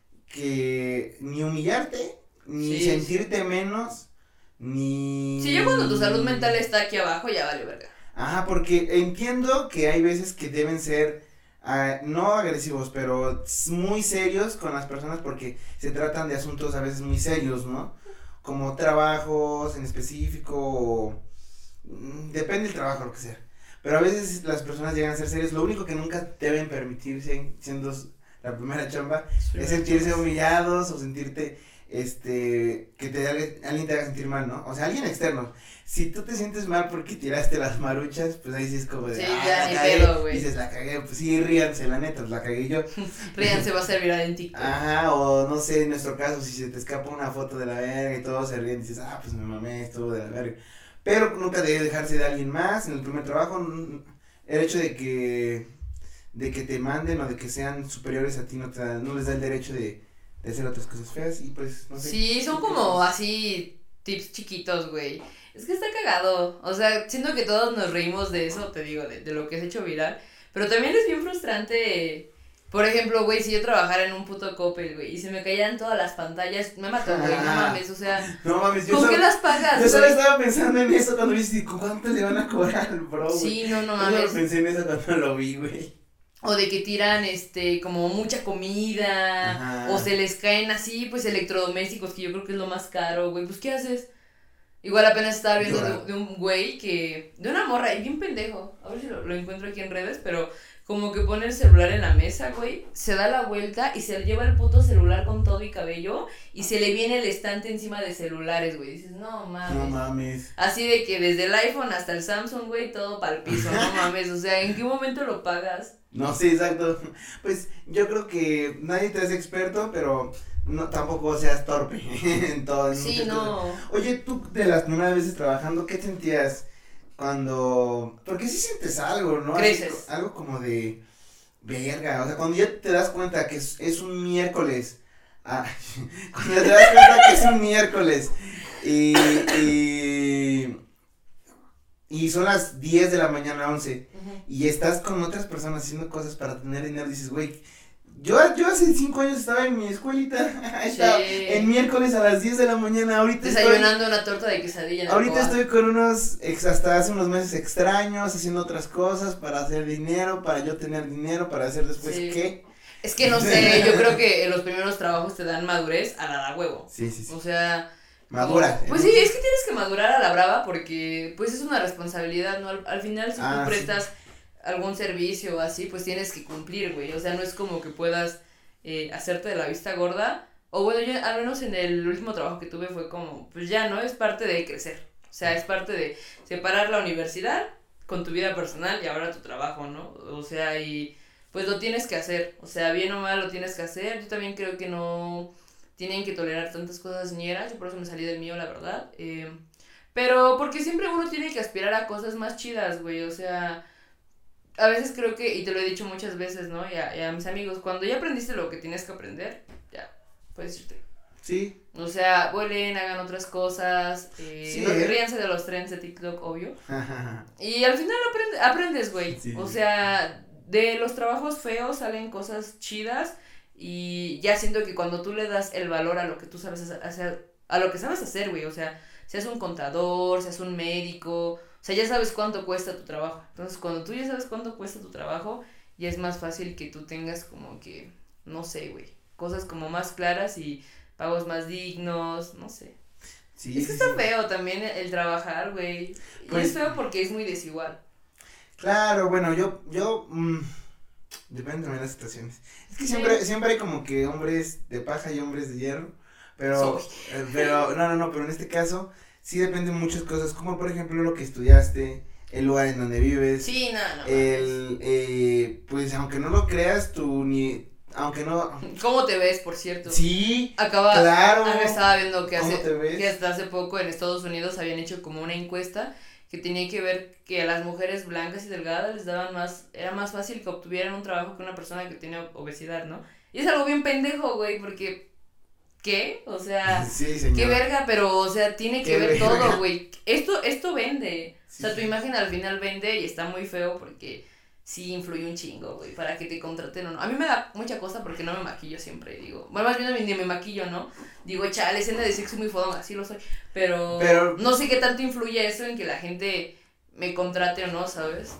Speaker 2: que ni humillarte, ni
Speaker 1: Sí,
Speaker 2: sentirte menos, ni...
Speaker 1: Si yo cuando tu salud mental está aquí abajo, ya vale verga.
Speaker 2: Ajá, porque entiendo que hay veces que deben ser, ah, no agresivos, pero s- muy serios con las personas porque se tratan de asuntos a veces muy serios, ¿no? Como trabajos en específico, o, mm, depende del trabajo, lo que sea. Pero a veces las personas llegan a ser serias, lo único que nunca deben permitirse, siendo s- la primera chamba, es sentirse humillados o sentirte, este, que te alguien, alguien te haga sentir mal, ¿no? O sea, alguien externo. Si tú te sientes mal porque tiraste las maruchas, pues ahí sí es como de,
Speaker 1: Sí,
Speaker 2: ah,
Speaker 1: ya
Speaker 2: la
Speaker 1: ni
Speaker 2: cagué.
Speaker 1: pedo, güey.
Speaker 2: Dices, la cagué, pues sí, ríanse, la neta, pues la cagué yo.
Speaker 1: Ríanse, va a ser viral en TikTok.
Speaker 2: Ajá, o no sé, en nuestro caso, si se te escapa una foto de la verga y todos se ríen, dices, ah, pues me mamé, estuvo de la verga. Pero nunca debe dejarse de alguien más en el primer trabajo. mm, El hecho de que, de que te manden o de que sean superiores a ti no, te da- no les da el derecho de, de hacer otras cosas feas y pues, no sé.
Speaker 1: Sí, son como así tips chiquitos, güey. Es que está cagado. O sea, siento que todos nos reímos de eso, te digo, de, de lo que has hecho viral. Pero también es bien frustrante. Por ejemplo, güey, si yo trabajara en un puto Coppel, güey, y se me caían todas las pantallas, me mató, güey, no mames, o sea,
Speaker 2: No mames, yo
Speaker 1: ¿con
Speaker 2: solo,
Speaker 1: qué las pagas,
Speaker 2: yo solo
Speaker 1: güey?
Speaker 2: estaba pensando en eso cuando viste, ¿con cuánto le van a cobrar al bro, güey?
Speaker 1: Sí, no, no
Speaker 2: Yo solo
Speaker 1: mames.
Speaker 2: pensé en eso cuando lo vi, güey.
Speaker 1: O de que tiran, este, como mucha comida,
Speaker 2: Ajá.
Speaker 1: o se les caen así, pues, electrodomésticos, que yo creo que es lo más caro, güey, pues, ¿qué haces? Igual apenas estaba viendo de,
Speaker 2: Llorar.
Speaker 1: de un güey que, de una morra, y bien pendejo, a ver si lo, lo encuentro aquí en redes, pero como que pone el celular en la mesa, güey, se da la vuelta y se lleva el puto celular con todo y cabello, y se le viene el estante encima de celulares, güey, dices, no mames.
Speaker 2: No mames.
Speaker 1: Así de que desde el iPhone hasta el Samsung, güey, todo pa'l piso, no mames, o sea, ¿en qué momento lo pagas?
Speaker 2: No, sí, exacto. Pues yo creo que nadie te hace experto, pero no tampoco seas torpe en todo. en
Speaker 1: Sí,
Speaker 2: muchas cosas.
Speaker 1: no.
Speaker 2: Oye, tú de las primeras veces trabajando, ¿qué sentías cuando...? Porque sí sientes algo, ¿no? Así
Speaker 1: Creces.
Speaker 2: co- algo como de... Verga, o sea, cuando ya te das cuenta que es, es un miércoles. Ah, cuando te das cuenta que es un miércoles. Y... y y son las diez de la mañana, once.
Speaker 1: Ujú.
Speaker 2: Y estás con otras personas haciendo cosas para tener dinero, dices, güey, yo, yo hace cinco años estaba en mi escuelita, estaba
Speaker 1: Sí.
Speaker 2: en miércoles a las diez de la mañana, ahorita
Speaker 1: Desayunando una torta de quesadilla en
Speaker 2: estoy, ahorita
Speaker 1: Alcoa.
Speaker 2: estoy con unos, ex, hasta hace unos meses extraños, haciendo otras cosas para hacer dinero, para yo tener dinero, para hacer después
Speaker 1: Sí.
Speaker 2: qué.
Speaker 1: Es que no sé, yo creo que en los primeros trabajos te dan madurez a la da huevo.
Speaker 2: Sí, sí, sí.
Speaker 1: O sea,
Speaker 2: Madura.
Speaker 1: como- Pues sí, es que tienes que madurar a la brava porque pues es una responsabilidad, ¿no? Al, al final si
Speaker 2: Ah,
Speaker 1: tú
Speaker 2: sí.
Speaker 1: prestas algún servicio o así, pues tienes que cumplir, güey. O sea, no es como que puedas eh, hacerte de la vista gorda. O bueno, yo al menos en el último trabajo que tuve fue como, pues ya, ¿no? Es parte de crecer. O sea, es parte de separar la universidad con tu vida personal y ahora tu trabajo, ¿no? O sea, y pues lo tienes que hacer. O sea, bien o mal lo tienes que hacer. Yo también creo que no tienen que tolerar tantas cosas ñeras, yo por eso me salí del mío, la verdad. Eh, pero porque siempre uno tiene que aspirar a cosas más chidas, güey, o sea, a veces creo que, y te lo he dicho muchas veces, ¿no? Y a, y a mis amigos, cuando ya aprendiste lo que tienes que aprender, ya, puedes irte.
Speaker 2: Sí.
Speaker 1: O sea, vuelen, hagan otras cosas, eh,
Speaker 2: Sí,
Speaker 1: no,
Speaker 2: ¿eh?
Speaker 1: ríanse de los trends de TikTok, obvio. Y al final aprende, aprendes, güey.
Speaker 2: Sí,
Speaker 1: O
Speaker 2: sí.
Speaker 1: sea, de los trabajos feos salen cosas chidas y ya siento que cuando tú le das el valor a lo que tú sabes hacer, a lo que sabes hacer, güey, o sea, seas un contador, seas un médico, o sea, ya sabes cuánto cuesta tu trabajo. Entonces, cuando tú ya sabes cuánto cuesta tu trabajo, ya es más fácil que tú tengas como que, no sé, güey, cosas como más claras y pagos más dignos, no sé.
Speaker 2: Sí,
Speaker 1: Es que
Speaker 2: sí,
Speaker 1: está
Speaker 2: sí.
Speaker 1: feo también el trabajar, güey. Y
Speaker 2: Pues-
Speaker 1: es feo porque es muy desigual.
Speaker 2: Claro, bueno, yo, yo, mm, depende también de las situaciones. Es que siempre,
Speaker 1: Sí.
Speaker 2: siempre hay como que hombres de paja y hombres de hierro, Pero,
Speaker 1: Soy.
Speaker 2: eh, pero, no, no, no, pero en este caso, sí dependen muchas cosas, como por ejemplo lo que estudiaste, el lugar en donde vives.
Speaker 1: Sí, nada, no.
Speaker 2: El, eh, pues aunque no lo creas, tú ni, aunque no.
Speaker 1: ¿Cómo te ves, por cierto?
Speaker 2: Sí,
Speaker 1: Acaba,
Speaker 2: claro.
Speaker 1: ah, estaba viendo que
Speaker 2: ¿Cómo
Speaker 1: hace,
Speaker 2: te ves?
Speaker 1: que hasta hace poco en Estados Unidos habían hecho como una encuesta que tenía que ver que a las mujeres blancas y delgadas les daban más, era más fácil que obtuvieran un trabajo que una persona que tiene obesidad, ¿no? Y es algo bien pendejo, güey, porque, ¿qué? O sea,
Speaker 2: sí, señor.
Speaker 1: qué verga, pero, o sea, tiene que
Speaker 2: Qué
Speaker 1: ver
Speaker 2: verga.
Speaker 1: todo, güey. Esto, esto vende,
Speaker 2: Sí,
Speaker 1: o sea, tu
Speaker 2: sí.
Speaker 1: imagen al final vende y está muy feo porque sí influye un chingo, güey, para que te contraten o no. A mí me da mucha cosa porque no me maquillo siempre, digo. Bueno, más bien ni me maquillo, ¿no? Digo, chale, escena de sexo muy fodonga, sí lo soy. Pero,
Speaker 2: Pero-
Speaker 1: no sé qué tanto influye eso en que la gente me contrate o no, ¿sabes?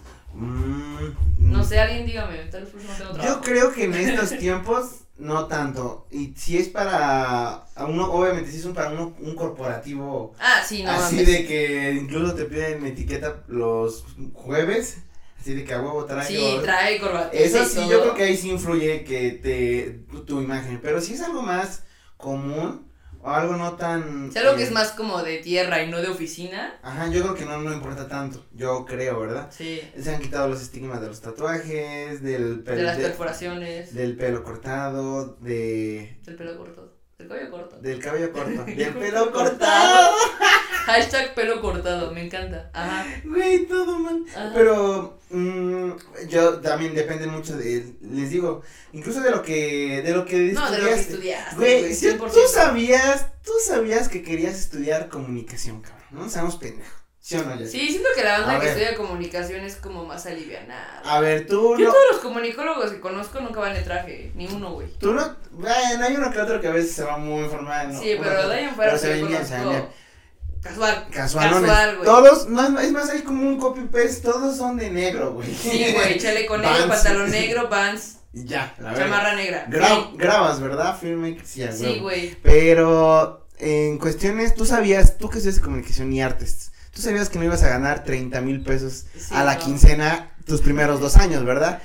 Speaker 2: Mm,
Speaker 1: No sé, alguien dígame, tal vez por eso no tengo trabajo.
Speaker 2: Yo creo que en estos tiempos no tanto. Y si es para a uno, obviamente si es un para uno un corporativo
Speaker 1: Ah, sí, no
Speaker 2: así
Speaker 1: mames.
Speaker 2: de que incluso te piden etiqueta los jueves, así de que a huevo trae.
Speaker 1: Sí,
Speaker 2: o-
Speaker 1: trae corbata.
Speaker 2: Eso sí, yo creo que ahí sí influye que te tu, tu imagen, pero si es algo más común o algo no tan
Speaker 1: Si algo que
Speaker 2: eh,
Speaker 1: es más como de tierra y no de oficina.
Speaker 2: Ajá, yo creo que no no importa tanto. Yo creo, ¿verdad?
Speaker 1: Sí.
Speaker 2: Se han quitado los estigmas de los tatuajes, del
Speaker 1: De las
Speaker 2: de-
Speaker 1: perforaciones.
Speaker 2: del pelo cortado, de
Speaker 1: Del pelo corto. Del cabello corto.
Speaker 2: del cabello corto, del pelo cortado.
Speaker 1: Hashtag pelo cortado, me encanta. Ajá.
Speaker 2: Güey, todo mal.
Speaker 1: Ajá.
Speaker 2: Pero mm, yo también depende mucho de, les digo, incluso de lo que de lo que
Speaker 1: No, de lo que
Speaker 2: estudiaste.
Speaker 1: estudiaste.
Speaker 2: Güey,
Speaker 1: güey,
Speaker 2: si
Speaker 1: cien por
Speaker 2: tú
Speaker 1: ciento.
Speaker 2: sabías, tú sabías que querías estudiar comunicación, cabrón, no seamos pendejos. ¿Sí o no, Jessy?
Speaker 1: Sí, siento que la
Speaker 2: A
Speaker 1: banda que
Speaker 2: ver.
Speaker 1: estudia comunicación es como más alivianada.
Speaker 2: A ver, tú
Speaker 1: Yo
Speaker 2: no
Speaker 1: todos los comunicólogos que conozco nunca van de traje, ni uno, güey.
Speaker 2: tú no, bueno, hay uno que otro que a veces se va muy formal, ¿no?
Speaker 1: Sí,
Speaker 2: Uno
Speaker 1: pero
Speaker 2: que-
Speaker 1: de ahí en fuera
Speaker 2: pero se
Speaker 1: sí
Speaker 2: ven bien, se ven
Speaker 1: conozco.
Speaker 2: bien.
Speaker 1: Casual.
Speaker 2: Casualones.
Speaker 1: Casual, güey.
Speaker 2: Todos, no, es más, hay como un copy paste, todos son de negro, güey.
Speaker 1: Sí, güey, chaleco negro,
Speaker 2: Vans.
Speaker 1: pantalón negro, Vans,
Speaker 2: Y ya, la verdad.
Speaker 1: chamarra negra.
Speaker 2: Gra-
Speaker 1: Sí.
Speaker 2: grabas, ¿verdad? Filmic, sí, a
Speaker 1: Sí,
Speaker 2: huevo.
Speaker 1: güey.
Speaker 2: Pero en cuestiones, tú sabías, tú que estudias comunicación y artes, tú sabías que no ibas a ganar treinta mil pesos
Speaker 1: Sí,
Speaker 2: a la
Speaker 1: no.
Speaker 2: quincena tus primeros dos años, ¿verdad?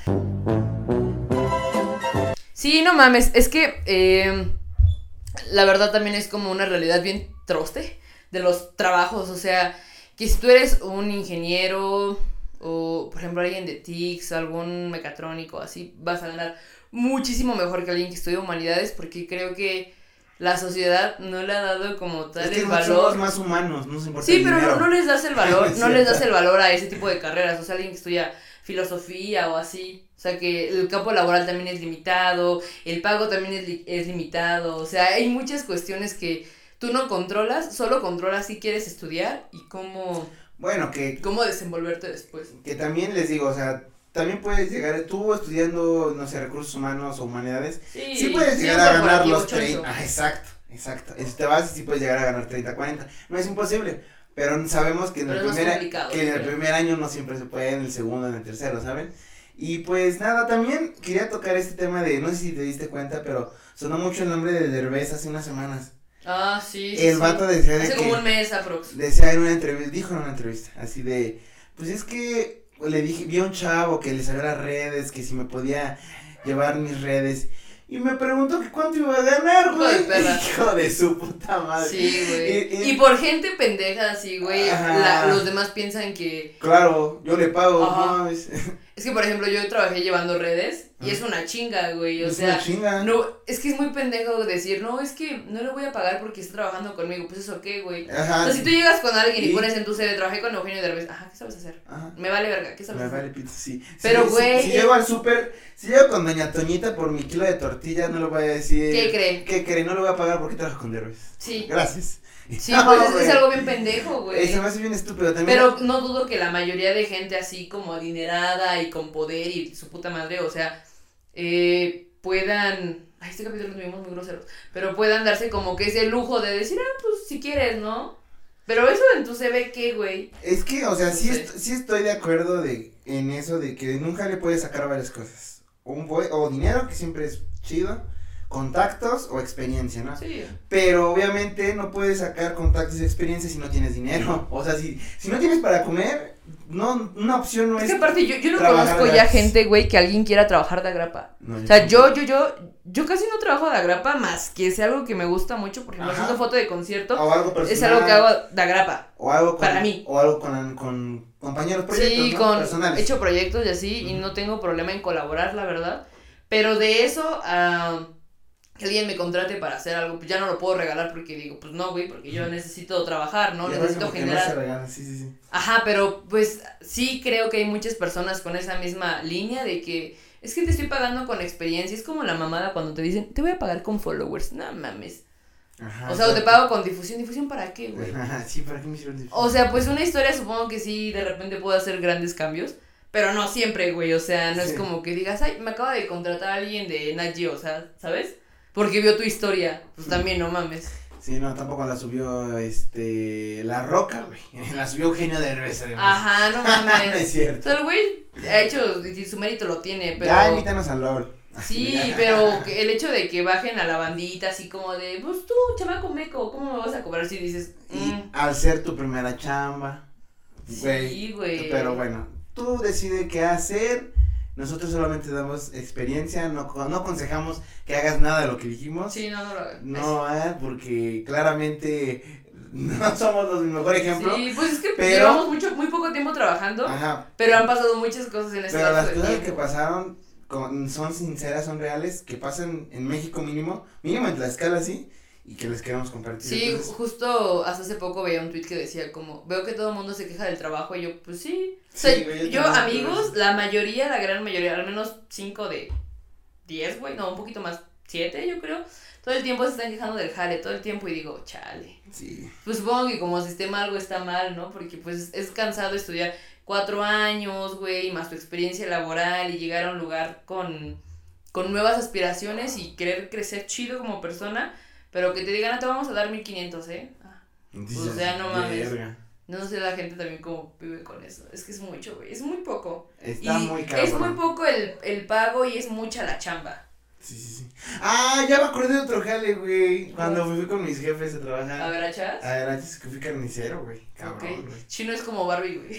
Speaker 1: Sí, no mames, es que eh, la verdad también es como una realidad bien troste de los trabajos, o sea, que si tú eres un ingeniero o, por ejemplo, alguien de T I C S, algún mecatrónico, así, vas a ganar muchísimo mejor que alguien que estudia humanidades, porque creo que la sociedad no le ha dado como tal
Speaker 2: Es que
Speaker 1: el
Speaker 2: no
Speaker 1: valor.
Speaker 2: somos más humanos, no nos importa
Speaker 1: Sí,
Speaker 2: el
Speaker 1: pero no,
Speaker 2: dinero.
Speaker 1: no les das el valor,
Speaker 2: Es
Speaker 1: no les das
Speaker 2: cierto.
Speaker 1: el valor a ese tipo de carreras, o sea, alguien que estudia filosofía o así, o sea, que el campo laboral también es limitado, el pago también es, li- es limitado, o sea, hay muchas cuestiones que tú no controlas, solo controlas si quieres estudiar y cómo,
Speaker 2: Bueno, que,
Speaker 1: cómo desenvolverte después.
Speaker 2: que también les digo, o sea, también puedes llegar, tú estudiando, no sé, recursos humanos o humanidades,
Speaker 1: Sí,
Speaker 2: sí puedes
Speaker 1: sí,
Speaker 2: llegar
Speaker 1: un
Speaker 2: a ganar
Speaker 1: corporativo
Speaker 2: los treinta,
Speaker 1: choncho.
Speaker 2: ah, exacto, exacto, si te vas sí puedes llegar a ganar treinta, cuarenta, no es imposible, pero sabemos que en,
Speaker 1: Pero
Speaker 2: el
Speaker 1: es más
Speaker 2: primer,
Speaker 1: complicado,
Speaker 2: que en el
Speaker 1: creo.
Speaker 2: primer año no siempre se puede, en el segundo, en el tercero, ¿saben? Y pues nada, también quería tocar este tema de, no sé si te diste cuenta, pero sonó mucho el nombre de Derbez hace unas semanas,
Speaker 1: Ah, sí, sí,
Speaker 2: el
Speaker 1: sí.
Speaker 2: vato decía de
Speaker 1: Hace
Speaker 2: que,
Speaker 1: como un mes aprox.
Speaker 2: decía en una entrevista, dijo en una entrevista, así de, pues es que le dije, vi a un chavo que le sabía las redes, que si me podía llevar mis redes, y me preguntó que cuánto iba a ganar,
Speaker 1: Hijo
Speaker 2: güey.
Speaker 1: de perra.
Speaker 2: Hijo de su puta madre.
Speaker 1: Sí, güey.
Speaker 2: Y- y-
Speaker 1: Y por gente pendeja así, güey,
Speaker 2: Ajá.
Speaker 1: la- los demás piensan que
Speaker 2: Claro, yo le pago,
Speaker 1: Ajá.
Speaker 2: no mames.
Speaker 1: es que, por ejemplo, yo trabajé llevando redes y
Speaker 2: Ajá.
Speaker 1: es una chinga, güey, o
Speaker 2: Es
Speaker 1: sea,
Speaker 2: una chinga.
Speaker 1: no, es que es muy pendejo decir, no, es que no le voy a pagar porque está trabajando conmigo, pues eso qué, güey. O
Speaker 2: Ajá.
Speaker 1: sea, si tú llegas con alguien y
Speaker 2: Sí.
Speaker 1: pones en tu C V, trabajé con Eugenio Derbez, ajá, ¿qué sabes hacer?
Speaker 2: Ajá.
Speaker 1: Me vale verga, ¿qué sabes
Speaker 2: Me
Speaker 1: hacer?
Speaker 2: vale pito, sí.
Speaker 1: Pero,
Speaker 2: Si- si-
Speaker 1: güey,
Speaker 2: Si,
Speaker 1: eh.
Speaker 2: llego al súper, si llego con doña Toñita por mi kilo de tortilla, no le voy a decir.
Speaker 1: ¿Qué cree?
Speaker 2: ¿Qué cree? No le voy a pagar porque trabajo con Derbez.
Speaker 1: Sí,
Speaker 2: Gracias.
Speaker 1: sí,
Speaker 2: No,
Speaker 1: pues es,
Speaker 2: güey.
Speaker 1: es algo bien pendejo, güey.
Speaker 2: Eso me hace bien estúpido también.
Speaker 1: Pero no dudo que la mayoría de gente así como adinerada y con poder y su puta madre, o sea, eh, puedan, ay, este capítulo lo tuvimos muy groseros, pero puedan darse como que ese lujo de decir, ah, pues si quieres, ¿no? Pero eso en tu C V, ¿qué, güey?
Speaker 2: Es que, o sea,
Speaker 1: No
Speaker 2: sí,
Speaker 1: sé.
Speaker 2: est- sí estoy de acuerdo de, en eso de que nunca le puedes sacar varias cosas. Un buen, o dinero, que siempre es chido, contactos o experiencia, ¿no?
Speaker 1: Sí.
Speaker 2: Pero obviamente no puedes sacar contactos y experiencia si no tienes dinero. O sea, si, si no tienes para comer, no, una opción no es.
Speaker 1: Es que aparte yo, yo no
Speaker 2: trabajar
Speaker 1: conozco ya
Speaker 2: gratis.
Speaker 1: gente, güey, que alguien quiera trabajar de agrapa.
Speaker 2: No,
Speaker 1: O sea,
Speaker 2: tampoco.
Speaker 1: yo, yo, yo, yo casi no trabajo de agrapa más que es algo que me gusta mucho, por ejemplo,
Speaker 2: Ajá.
Speaker 1: haciendo foto de concierto,
Speaker 2: O algo personal.
Speaker 1: es algo que hago de agrapa.
Speaker 2: O algo con,
Speaker 1: para mí.
Speaker 2: O algo con, con compañeros proyectos,
Speaker 1: Sí,
Speaker 2: ¿no?
Speaker 1: con,
Speaker 2: Personales.
Speaker 1: he hecho proyectos y así, y
Speaker 2: Ujú.
Speaker 1: no tengo problema en colaborar, la verdad. Pero de eso a que alguien me contrate para hacer algo, pues ya no lo puedo regalar porque digo, pues no, güey, porque yo necesito trabajar, ¿no?
Speaker 2: Y ahora
Speaker 1: Necesito
Speaker 2: como que no
Speaker 1: generar.
Speaker 2: se regala, sí, sí, sí.
Speaker 1: Ajá, pero pues sí creo que hay muchas personas con esa misma línea de que es que te estoy pagando con experiencia. Es como la mamada cuando te dicen, te voy a pagar con followers. No mames.
Speaker 2: Ajá,
Speaker 1: O sea, o te
Speaker 2: exacto.
Speaker 1: pago con difusión. ¿Difusión para qué, güey?
Speaker 2: Ajá, sí, ¿para qué me hicieron difícil?
Speaker 1: O sea, pues una historia supongo que sí, de repente puedo hacer grandes cambios. Pero no siempre, güey. O sea, no
Speaker 2: Sí.
Speaker 1: es como que digas, ay, me acaba de contratar a alguien de Nat Geo, o sea, ¿sabes? Porque vio tu historia. Pues también, no mames.
Speaker 2: Sí, no, tampoco la subió, este, La Roca, güey. La subió Eugenio Derbez, además.
Speaker 1: Ajá, no
Speaker 2: No es
Speaker 1: mames. O
Speaker 2: cierto.
Speaker 1: sea, el güey ha hecho, y su mérito lo tiene, pero.
Speaker 2: Ya, invítanos a LOL.
Speaker 1: Sí, pero que el hecho de que bajen a la bandita así como de, pues tú, chamaco meco, ¿cómo me vas a cobrar si dices?
Speaker 2: Y
Speaker 1: Mm,
Speaker 2: al ser tu primera chamba, güey.
Speaker 1: sí, güey.
Speaker 2: Pero bueno, tú decides qué hacer. Nosotros solamente damos experiencia, no, no aconsejamos que hagas nada de lo que dijimos.
Speaker 1: Sí, no, no lo hagas.
Speaker 2: No, ah, porque claramente no somos los mejor ejemplo.
Speaker 1: Sí, pues es que
Speaker 2: pero-
Speaker 1: llevamos mucho, muy poco tiempo trabajando,
Speaker 2: Ajá.
Speaker 1: pero han pasado muchas cosas en este
Speaker 2: Pero las
Speaker 1: lapso de
Speaker 2: cosas que
Speaker 1: tiempo.
Speaker 2: pasaron con- son sinceras, son reales, que pasan en México mínimo, mínimo en Tlaxcala sí, y que les queremos compartir.
Speaker 1: Sí,
Speaker 2: Entonces,
Speaker 1: justo hasta hace poco veía un tweet que decía como, veo que todo el mundo se queja del trabajo y yo, pues sí. O sea,
Speaker 2: Sí, güey,
Speaker 1: yo,
Speaker 2: yo también
Speaker 1: amigos,
Speaker 2: creo eso.
Speaker 1: la mayoría, la gran mayoría, al menos cinco de diez, güey, no, un poquito más, siete yo creo, todo el tiempo se están quejando del jale, todo el tiempo y digo, chale.
Speaker 2: sí.
Speaker 1: Pues supongo que como sistema algo está mal, ¿no? Porque pues es cansado estudiar cuatro años, güey, más tu experiencia laboral y llegar a un lugar con, con nuevas aspiraciones y querer crecer chido como persona, pero que te digan, ah, te vamos a dar mil quinientos, ¿eh? Ah,
Speaker 2: Dices,
Speaker 1: ya no mames.
Speaker 2: verga.
Speaker 1: no sé la gente también cómo vive con eso. Es que es mucho, güey, es muy poco.
Speaker 2: Está
Speaker 1: y
Speaker 2: muy caro.
Speaker 1: es muy poco el, el pago y es mucha la chamba.
Speaker 2: Sí, sí, sí. Ah, ya me acordé de otro jale, güey. Cuando fui con mis jefes a trabajar.
Speaker 1: A ver, ¿achas?
Speaker 2: A ver, antes que fui carnicero, güey. Cabrón,
Speaker 1: Ok.
Speaker 2: güey.
Speaker 1: Chino es como Barbie, güey.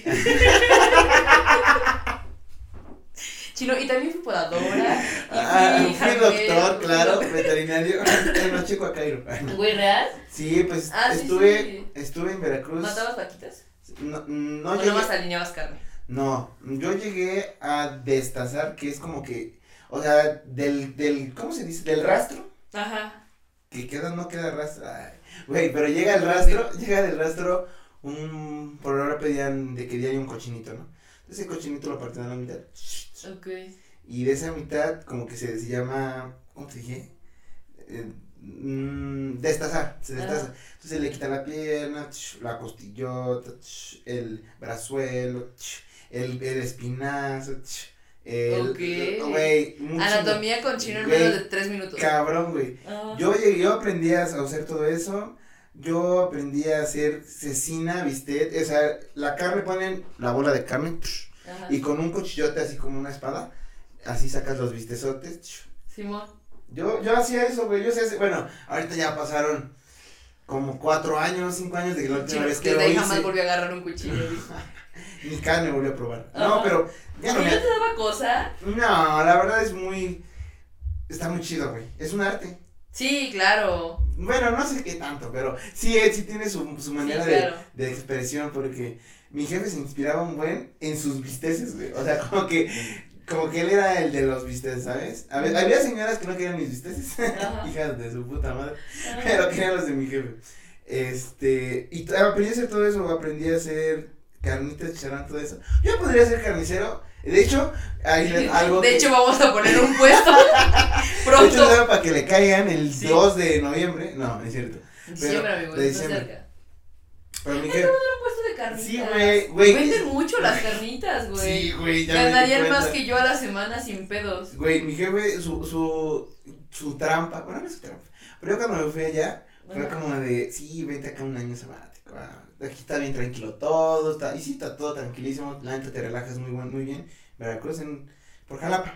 Speaker 1: Chino, y también fui podadora. Y
Speaker 2: Ah, fui
Speaker 1: jardinero,
Speaker 2: doctor,
Speaker 1: fui
Speaker 2: claro,
Speaker 1: doctor.
Speaker 2: veterinario. No, chico a Cairo.
Speaker 1: Güey, ¿real?
Speaker 2: Sí, pues
Speaker 1: Ah, sí,
Speaker 2: estuve,
Speaker 1: sí.
Speaker 2: estuve en Veracruz.
Speaker 1: ¿Matabas vaquitas?
Speaker 2: No, no
Speaker 1: ¿O
Speaker 2: llegué.
Speaker 1: nomás alineabas carne?
Speaker 2: No, yo llegué a destazar, que es como que, o sea, del, del, ¿cómo se dice? Del rastro,
Speaker 1: Ajá.
Speaker 2: que queda, no queda rastro, ay, güey, pero llega el rastro, llega del rastro, un, por ahora pedían de que diario un cochinito, ¿no? Entonces el cochinito lo partían a la mitad,
Speaker 1: Ok.
Speaker 2: y de esa mitad, como que se, se llama, ¿cómo te dije? Eh, mm, destazar, se destaza.
Speaker 1: Ajá.
Speaker 2: Entonces le quitan la pierna, ch, la costillota, ch, el brazuelo, ch, el, el espinazo, ch, el,
Speaker 1: Ok.
Speaker 2: güey, un
Speaker 1: Anatomía con chino en
Speaker 2: Güey,
Speaker 1: menos de tres minutos.
Speaker 2: chingo, cabrón, güey.
Speaker 1: Ah.
Speaker 2: Yo llegué, yo aprendí a hacer todo eso, yo aprendí a hacer cecina, bistec, o sea, la carne ponen la bola de carne, ch,
Speaker 1: Ajá.
Speaker 2: y con un cuchillote así como una espada, así sacas los bistezotes, ch.
Speaker 1: Simón.
Speaker 2: Yo, yo hacía eso, güey, yo hacía eso, bueno, ahorita ya pasaron como cuatro años, cinco años de que la última
Speaker 1: Chino,
Speaker 2: vez que
Speaker 1: desde
Speaker 2: lo
Speaker 1: ahí jamás
Speaker 2: hice,
Speaker 1: volví a agarrar un cuchillo. güey.
Speaker 2: ni carne volví a probar.
Speaker 1: Ajá.
Speaker 2: No, pero ya no
Speaker 1: ¿Y
Speaker 2: me...
Speaker 1: no te daba cosa?
Speaker 2: No, la verdad es muy... Está muy chido, güey, es un arte.
Speaker 1: Sí, claro.
Speaker 2: Bueno, no sé qué tanto, pero sí, él sí tiene su, su manera
Speaker 1: Sí,
Speaker 2: de,
Speaker 1: claro.
Speaker 2: de expresión, porque mi jefe se inspiraba un buen en sus bisteces, güey, o sea, como que... Como que él era el de los bisteces, ¿sabes? A ver, había señoras que no querían mis bisteces,
Speaker 1: Ajá.
Speaker 2: hijas de su puta madre,
Speaker 1: Ah.
Speaker 2: pero querían los de mi jefe. Este, y t- aprendí a hacer todo eso, aprendí a hacer carnitas, chicharrón, todo eso. Yo podría ser carnicero, de hecho, hay le- algo
Speaker 1: De
Speaker 2: que-
Speaker 1: hecho, vamos a poner un puesto
Speaker 2: de hecho,
Speaker 1: pronto.
Speaker 2: ¿saben? Para que le caigan el
Speaker 1: Sí.
Speaker 2: dos de noviembre, no, es cierto,
Speaker 1: Diciembre, amigo,
Speaker 2: de
Speaker 1: está
Speaker 2: diciembre.
Speaker 1: cerca.
Speaker 2: pero mi
Speaker 1: Hay que
Speaker 2: jefe,
Speaker 1: poner un puesto de carnitas.
Speaker 2: sí, güey, güey.
Speaker 1: Venden mucho las carnitas, güey.
Speaker 2: Sí, güey, ya me di
Speaker 1: Ganarían
Speaker 2: cuenta.
Speaker 1: más que yo a la semana sin pedos.
Speaker 2: Güey, mi jefe, su, su, su trampa, bueno, no es su trampa, pero yo cuando me fui allá, fue
Speaker 1: Ajá.
Speaker 2: como de, sí, vente acá un año sabático, ah, aquí está bien tranquilo todo, está, y sí, está todo tranquilísimo, la neta te relajas muy buen, muy bien, Veracruz en, por Jalapa,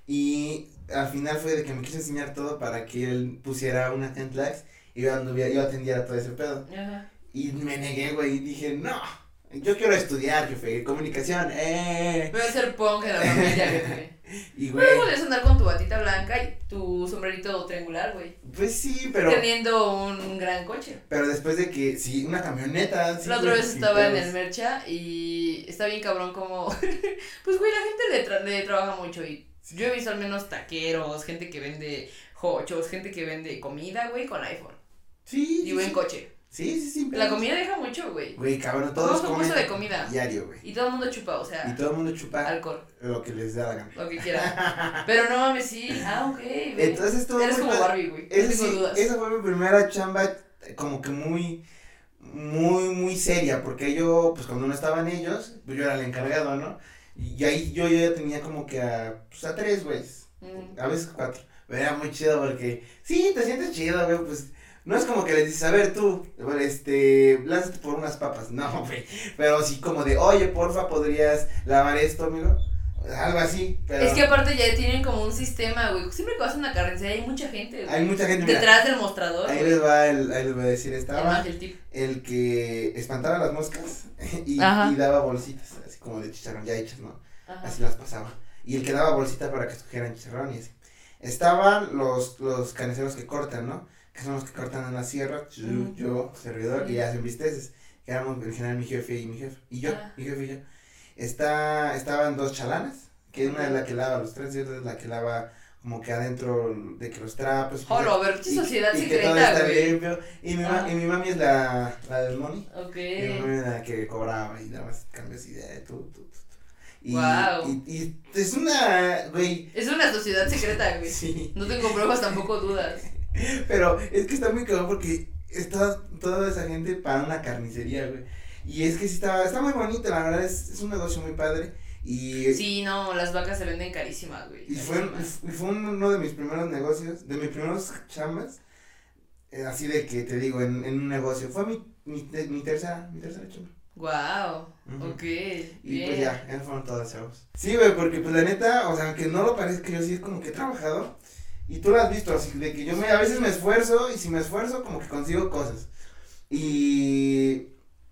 Speaker 2: Y al final fue de que me quiso enseñar todo para que él pusiera una Tentlax y yo anduviera, yo atendiera todo ese pedo.
Speaker 1: Ajá.
Speaker 2: Y me negué, güey, y dije, no, yo quiero estudiar, jefe, comunicación, eh.
Speaker 1: Voy a ser punk en la familia, jefe.
Speaker 2: Y, güey.
Speaker 1: Pero podrías andar con tu batita blanca y tu sombrerito triangular, güey.
Speaker 2: Pues sí, pero.
Speaker 1: Teniendo un gran coche.
Speaker 2: Pero después de que, sí, una camioneta. Sí,
Speaker 1: la otra
Speaker 2: güey,
Speaker 1: vez
Speaker 2: sí,
Speaker 1: estaba en
Speaker 2: pedos.
Speaker 1: el Mercha y está bien cabrón como. Pues, güey, la gente le, tra- le trabaja mucho y yo he visto al menos taqueros, gente que vende hochos, gente que vende comida, güey, con iPhone.
Speaker 2: Sí.
Speaker 1: Y
Speaker 2: sí,
Speaker 1: buen
Speaker 2: sí.
Speaker 1: coche.
Speaker 2: Sí, sí, sí.
Speaker 1: La
Speaker 2: pedos.
Speaker 1: comida deja mucho, güey.
Speaker 2: Güey, cabrón,
Speaker 1: Todos
Speaker 2: todos
Speaker 1: son
Speaker 2: comen
Speaker 1: curso de comida.
Speaker 2: diario, güey.
Speaker 1: Y todo el mundo chupa, o sea,
Speaker 2: Y todo el mundo chupa
Speaker 1: alcohol,
Speaker 2: lo que les da la gana.
Speaker 1: lo que quiera. Pero no mames, sí. Ah, ok, güey.
Speaker 2: Entonces todo
Speaker 1: Eres
Speaker 2: muy
Speaker 1: como
Speaker 2: padre.
Speaker 1: Barbie, güey. No
Speaker 2: Esa
Speaker 1: tengo
Speaker 2: sí,
Speaker 1: dudas.
Speaker 2: esa fue mi primera chamba como que muy, muy, muy seria, porque yo, pues cuando no estaban ellos, pues yo era el encargado, ¿no? Y ahí yo, yo ya tenía como que a, pues a tres, güeyes,
Speaker 1: Mm.
Speaker 2: a veces cuatro, pero era muy chido porque, sí, te sientes chido, güey, pues, no es como que les dices, a ver tú, este, lánzate por unas papas, no, güey, pero sí como de, oye, porfa, ¿podrías lavar esto, amigo? Algo así, pero.
Speaker 1: Es que aparte ya tienen como un sistema, güey. Siempre que vas a una carnicería hay mucha gente, güey.
Speaker 2: Hay mucha gente, mira,
Speaker 1: detrás del mostrador.
Speaker 2: ahí
Speaker 1: güey.
Speaker 2: les va el, ahí les voy a decir,
Speaker 1: El
Speaker 2: estaba
Speaker 1: ángel tip.
Speaker 2: el que espantaba las moscas y,
Speaker 1: Ajá.
Speaker 2: y daba bolsitas, así como de chicharrón ya hechas, ¿no?
Speaker 1: Ajá.
Speaker 2: Así las pasaba. Y el que daba bolsita para que escogieran chicharrón y así. Estaban los, los carniceros que cortan, ¿no? Que son los que cortan en la sierra, yo,
Speaker 1: Mm.
Speaker 2: yo, servidor,
Speaker 1: Sí.
Speaker 2: y hacen bisteces. Que éramos en general mi jefe y mi jefe. Y yo,
Speaker 1: Ah.
Speaker 2: mi jefe y yo. Está, estaban dos chalanas, que una es la que lava los tres y otra es la que lava como que adentro de que los trapos.
Speaker 1: Hola, a ver, qué
Speaker 2: y-
Speaker 1: sociedad
Speaker 2: y que todo
Speaker 1: secreta,
Speaker 2: está
Speaker 1: güey.
Speaker 2: limpio. Y mi, ma-
Speaker 1: Ajá.
Speaker 2: y mi mami es la, la del money.
Speaker 1: Ok.
Speaker 2: Y mi mami era la que cobraba y daba cambios y de tú, tú, tú, tú. Y,
Speaker 1: Guau.
Speaker 2: y, y es una, güey,
Speaker 1: Es una sociedad secreta, güey.
Speaker 2: sí,
Speaker 1: No tengo pruebas, tampoco dudas.
Speaker 2: pero es que está muy cabrón porque está toda esa gente para una carnicería, güey. Y es que sí está, está muy bonito, la verdad, es, es un negocio muy padre. Y,
Speaker 1: Sí, no, las vacas se venden carísimas, güey.
Speaker 2: y fue,
Speaker 1: carísimas.
Speaker 2: y fue uno de mis primeros negocios, de mis primeros chambas, eh, así de que te digo, en, en un negocio. Fue mi, mi, de- mi tercera, mi tercera chamba.
Speaker 1: Guau.
Speaker 2: Ujú.
Speaker 1: Ok.
Speaker 2: Y
Speaker 1: Bien.
Speaker 2: pues ya, ya fueron todas chavos. Sí, güey, porque pues la neta, o sea, aunque no lo parezca, yo sí como que he trabajado. Y tú lo has visto, así de que yo me, a veces me esfuerzo y si me esfuerzo como que consigo cosas. Y,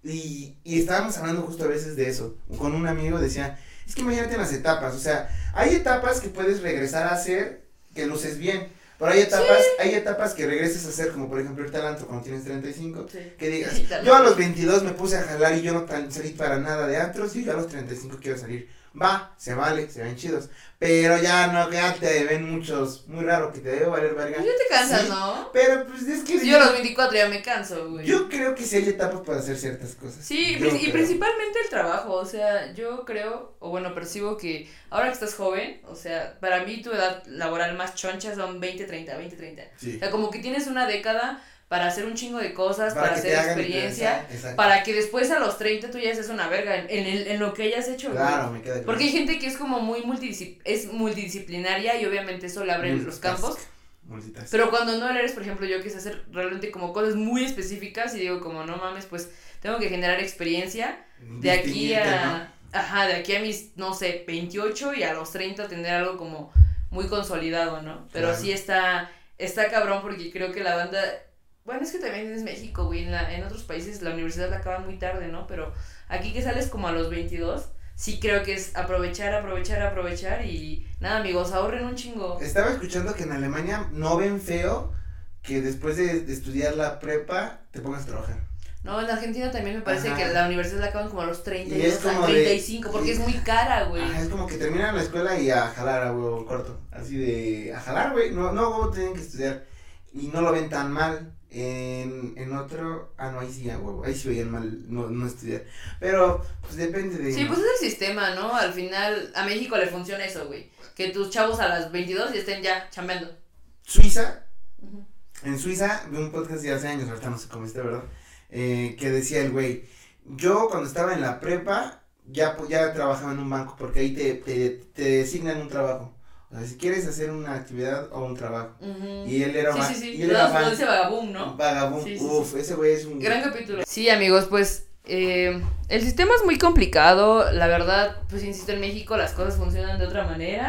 Speaker 2: y, y estábamos hablando justo a veces de eso. Con un amigo decía, es que imagínate en las etapas, o sea, hay etapas que puedes regresar a hacer que luces bien. Pero hay etapas, hay etapas que regreses a hacer, como por ejemplo el talento cuando tienes treinta y cinco.
Speaker 1: Sí.
Speaker 2: Que digas,
Speaker 1: Sí, talento.
Speaker 2: yo a los veintidós me puse a jalar y yo no tan- salí para nada de antros y yo a los treinta y cinco quiero salir. Va, se vale, se ven chidos. Pero ya no, ya te ven muchos, muy raro que te debe valer verga.
Speaker 1: Pues ya te cansas,
Speaker 2: Sí,
Speaker 1: ¿no?
Speaker 2: Pero pues es que
Speaker 1: Yo a los veinticuatro ya me canso, güey.
Speaker 2: yo creo que sí hay etapas para hacer ciertas cosas.
Speaker 1: Sí,
Speaker 2: Yo
Speaker 1: pri- y
Speaker 2: creo.
Speaker 1: principalmente el trabajo, o sea, yo creo, o bueno, percibo que ahora que estás joven, o sea, para mí tu edad laboral más choncha son veinte, treinta, veinte, treinta.
Speaker 2: Sí.
Speaker 1: O sea, como que tienes una década para hacer un chingo de cosas, para,
Speaker 2: que
Speaker 1: hacer
Speaker 2: te hagan
Speaker 1: experiencia,
Speaker 2: pensar, exacto.
Speaker 1: para que después a los treinta tú ya seas una verga en, en, el- en lo que hayas hecho, güey.
Speaker 2: Claro, me queda claro.
Speaker 1: Porque hay gente que es como muy multidiscip- es multidisciplinaria y obviamente eso le abre los campos.
Speaker 2: Multitask.
Speaker 1: Pero cuando no eres, por ejemplo, yo quise hacer realmente como cosas muy específicas y digo como no mames, pues tengo que generar experiencia de aquí
Speaker 2: Distinguirte,
Speaker 1: a ajá, de aquí a mis no sé, veintiocho y a los treinta tener algo como muy consolidado, ¿no? Pero
Speaker 2: Claro.
Speaker 1: sí está está cabrón porque creo que la banda bueno, es que también es México, güey, en, la, en otros países la universidad la acaban muy tarde, ¿no? Pero aquí que sales como a los veintidós, sí creo que es aprovechar, aprovechar, aprovechar y nada, amigos, ahorren un chingo.
Speaker 2: ¿no? Estaba escuchando que en Alemania no ven feo que después de, de estudiar la prepa te pongas a trabajar.
Speaker 1: No, en Argentina también me parece
Speaker 2: Ajá.
Speaker 1: que la universidad la acaban como a los treinta y
Speaker 2: Y es
Speaker 1: dos,
Speaker 2: como
Speaker 1: treinta y
Speaker 2: de-
Speaker 1: cinco, porque
Speaker 2: y-
Speaker 1: es muy cara, güey.
Speaker 2: Ajá, es como que terminan la escuela y a jalar a huevo corto. Así de, a jalar, güey. No, no, huevo, tienen que estudiar. Y no lo ven tan mal. En, en otro, ah, no, ahí sí, a huevo. Ahí sí veían mal no, no estudiar. Pero, pues depende de.
Speaker 1: Sí, pues es el sistema, ¿no? Al final, a México le funciona eso, güey. Que tus chavos a las veintidós ya estén ya chambeando.
Speaker 2: Suiza,
Speaker 1: Ujú.
Speaker 2: en Suiza, vi un podcast de hace años, ahorita no sé cómo está, ¿verdad? Eh, que decía el güey, yo cuando estaba en la prepa, ya, pues, ya trabajaba en un banco, porque ahí te, te, te designan un trabajo. O sea, si quieres hacer una actividad o un trabajo.
Speaker 1: Ujú.
Speaker 2: Y él era
Speaker 1: Sí,
Speaker 2: va-
Speaker 1: sí, sí.
Speaker 2: y él era
Speaker 1: Lo,
Speaker 2: van-
Speaker 1: lo dice Vagabum, ¿no?
Speaker 2: vagabundo.
Speaker 1: Sí, sí,
Speaker 2: Uf, ese güey es un.
Speaker 1: Gran capítulo. Sí, amigos, pues eh, el sistema es muy complicado. La verdad, pues insisto, en México las cosas funcionan de otra manera.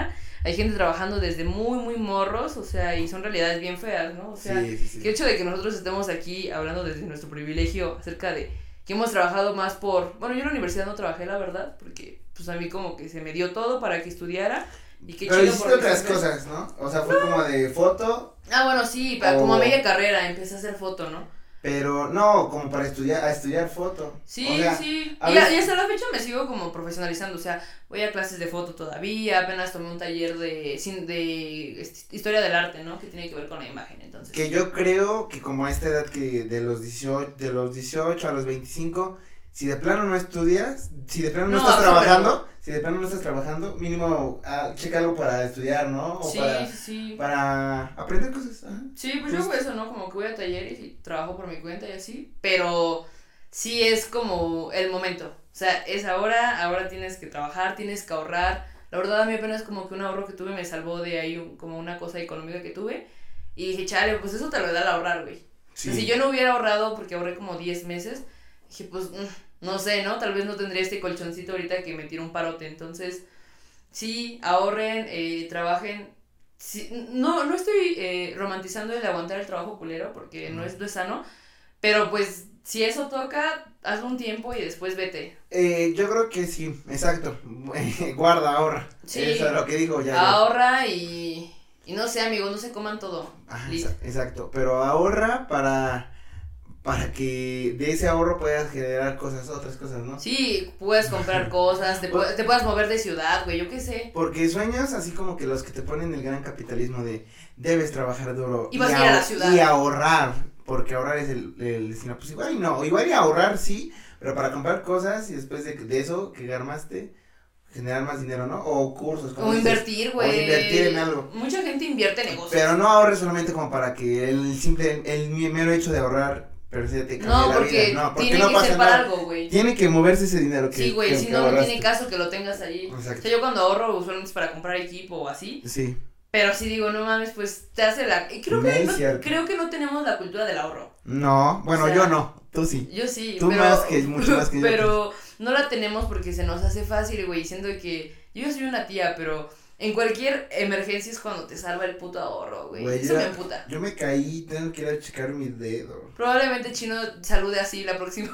Speaker 1: hay gente trabajando desde muy, muy morros, o sea, y son realidades bien feas, ¿no? O sea,
Speaker 2: Sí, sí, sí.
Speaker 1: que el hecho de que nosotros estemos aquí hablando desde nuestro privilegio acerca de que hemos trabajado más por, bueno, yo en la universidad no trabajé, la verdad, porque pues a mí como que se me dio todo para que estudiara y qué
Speaker 2: Pero
Speaker 1: chido
Speaker 2: hiciste
Speaker 1: porque
Speaker 2: otras
Speaker 1: siempre-
Speaker 2: cosas, ¿no? O sea, fue como de foto,
Speaker 1: Ah, bueno, sí, para,
Speaker 2: O-
Speaker 1: como a media carrera empecé a hacer foto, ¿no?
Speaker 2: pero no, como para estudiar, a estudiar foto.
Speaker 1: Sí,
Speaker 2: O sea,
Speaker 1: sí.
Speaker 2: a
Speaker 1: Y,
Speaker 2: veces-
Speaker 1: a- y hasta la fecha me sigo como profesionalizando, o sea, voy a clases de foto todavía, apenas tomé un taller de, cin- de este, historia del arte, ¿no? Que tiene que ver con la imagen, entonces.
Speaker 2: Que yo creo que como a esta edad que de los dieciocho, de los dieciocho a los veinticinco, si de plano no estudias, si de plano no,
Speaker 1: No,
Speaker 2: estás
Speaker 1: pero-
Speaker 2: trabajando, si de plano no estás trabajando, mínimo ah, checa algo para estudiar, ¿no? O
Speaker 1: Sí,
Speaker 2: para,
Speaker 1: sí, sí.
Speaker 2: para aprender cosas. Ajá.
Speaker 1: Sí, pues yo hago eso, ¿no? Como que voy a talleres y trabajo por mi cuenta y así, pero sí es como el momento, o sea, es ahora, ahora tienes que trabajar, tienes que ahorrar. La verdad a mí apenas como que un ahorro que tuve me salvó de ahí un- como una cosa económica que tuve y dije, chale, pues eso te lo da el ahorrar, güey.
Speaker 2: Sí.
Speaker 1: O sea, si yo no hubiera ahorrado, porque ahorré como diez meses, dije, pues, mm, no sé, ¿no? Tal vez no tendría este colchoncito ahorita que me tira un parote. Entonces, sí, ahorren, eh, trabajen. Sí, no, no estoy eh, romantizando el aguantar el trabajo culero, porque no es, no es sano. Pero pues, si eso toca, hazlo un tiempo y después vete.
Speaker 2: Eh, yo creo que sí, exacto. Guarda, ahorra.
Speaker 1: Sí.
Speaker 2: Eso es lo que dijo ya. ya.
Speaker 1: Ahorra y, y no sé, amigos, no se coman todo.
Speaker 2: Ajá,
Speaker 1: Listo.
Speaker 2: exa- exacto, pero ahorra para para que de ese ahorro puedas generar cosas, otras cosas, ¿no?
Speaker 1: Sí, puedes comprar cosas, te, pu- te puedas mover de ciudad, güey, yo qué sé.
Speaker 2: Porque sueños así como que los que te ponen el gran capitalismo de debes trabajar duro
Speaker 1: Y vas a ir a la
Speaker 2: ahor-
Speaker 1: ciudad.
Speaker 2: y ahorrar, porque ahorrar es el, el destino, pues igual y no, igual y ahorrar sí, pero para comprar cosas y después de, de eso que armaste, generar más dinero, ¿no? O cursos, como
Speaker 1: O
Speaker 2: dices,
Speaker 1: invertir,
Speaker 2: o
Speaker 1: güey.
Speaker 2: invertir en algo.
Speaker 1: Mucha gente invierte en negocios.
Speaker 2: Pero no ahorres solamente como para que el simple, el mero hecho de ahorrar, pero se te cambie
Speaker 1: No,
Speaker 2: la
Speaker 1: porque,
Speaker 2: vida. No, porque
Speaker 1: tiene
Speaker 2: no
Speaker 1: que
Speaker 2: pasa
Speaker 1: ser para
Speaker 2: nada.
Speaker 1: algo, güey.
Speaker 2: Tiene que moverse ese dinero que
Speaker 1: Sí, güey,
Speaker 2: que-
Speaker 1: si
Speaker 2: que
Speaker 1: no, no
Speaker 2: ahorraste.
Speaker 1: tiene caso que lo tengas ahí.
Speaker 2: Exacto.
Speaker 1: O sea, yo cuando ahorro usualmente es para comprar equipo o así.
Speaker 2: Sí.
Speaker 1: Pero sí digo, no mames, pues te hace la. y Creo
Speaker 2: No
Speaker 1: que
Speaker 2: es
Speaker 1: no,
Speaker 2: cierto.
Speaker 1: creo que no tenemos la cultura del ahorro.
Speaker 2: No, bueno,
Speaker 1: O sea,
Speaker 2: yo no, tú sí.
Speaker 1: Yo sí.
Speaker 2: Tú
Speaker 1: pero,
Speaker 2: más que- mucho más que yo.
Speaker 1: Pero no la tenemos porque se nos hace fácil, güey. Siendo que yo soy una tía, pero en cualquier emergencia es cuando te salva el puto ahorro, güey.
Speaker 2: Güey,
Speaker 1: Eso
Speaker 2: yo-
Speaker 1: me emputa.
Speaker 2: Yo me caí, tengo que ir a checar mi dedo.
Speaker 1: Probablemente Chino salude así la próxima.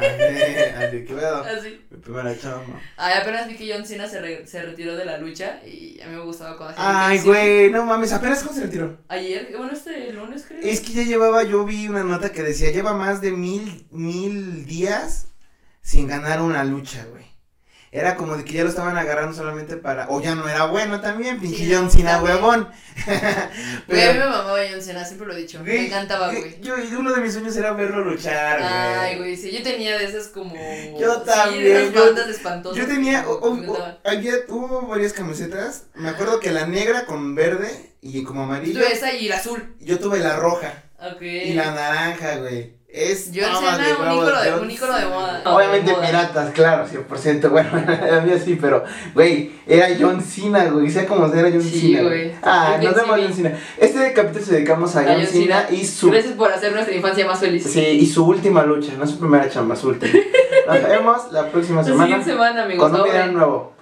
Speaker 2: Así que veo.
Speaker 1: Así.
Speaker 2: Mi primera chamba.
Speaker 1: Ay, apenas vi que John Cena se, re- se retiró de la lucha y a mí me gustaba cuando hacía
Speaker 2: Ay,
Speaker 1: mi canción.
Speaker 2: güey, no mames, apenas cómo se retiró.
Speaker 1: Ayer, bueno, este lunes creo.
Speaker 2: Es que ya llevaba, yo vi una nota que decía, lleva más de mil, mil días sin ganar una lucha, güey. Era como de que ya lo estaban agarrando solamente para, o ya no era bueno también, pinche
Speaker 1: Sí,
Speaker 2: John Cena,
Speaker 1: también.
Speaker 2: huevón.
Speaker 1: Güey, a mí me mamaba John Cena, siempre lo he dicho. Me encantaba, güey.
Speaker 2: Yo, y uno de mis sueños era verlo luchar, güey.
Speaker 1: Ay, güey, sí, yo tenía de esas como.
Speaker 2: Yo
Speaker 1: Sí,
Speaker 2: también,
Speaker 1: de esas
Speaker 2: yo-
Speaker 1: bandas espantosas.
Speaker 2: Yo tenía,
Speaker 1: que
Speaker 2: o- o-
Speaker 1: me encantaban.
Speaker 2: o- había, hubo varias camisetas, me acuerdo que la negra con verde y como amarillo,
Speaker 1: Tú esa y el azul.
Speaker 2: yo tuve la roja
Speaker 1: Ok.
Speaker 2: y la naranja, güey. Es
Speaker 1: John
Speaker 2: toma
Speaker 1: Cena, un
Speaker 2: huevos,
Speaker 1: ícono de-
Speaker 2: John
Speaker 1: un ícono de
Speaker 2: Cena.
Speaker 1: moda.
Speaker 2: Obviamente
Speaker 1: De moda.
Speaker 2: piratas, claro, cien por ciento, bueno, a mí sí, pero, güey, era John Cena, güey, sea como sea, era John
Speaker 1: Sí,
Speaker 2: Cena.
Speaker 1: güey.
Speaker 2: Ah,
Speaker 1: Yo
Speaker 2: nos vemos
Speaker 1: sí vi.
Speaker 2: John Cena. Este capítulo se dedicamos a
Speaker 1: A
Speaker 2: John
Speaker 1: John
Speaker 2: Cena
Speaker 1: Cena.
Speaker 2: y su,
Speaker 1: Gracias por hacer nuestra infancia más feliz.
Speaker 2: sí, y su última lucha, no su primera chamba, su última. Nos vemos la próxima
Speaker 1: La siguiente
Speaker 2: semana
Speaker 1: semana, amigos.
Speaker 2: con un video
Speaker 1: Ahora.
Speaker 2: nuevo.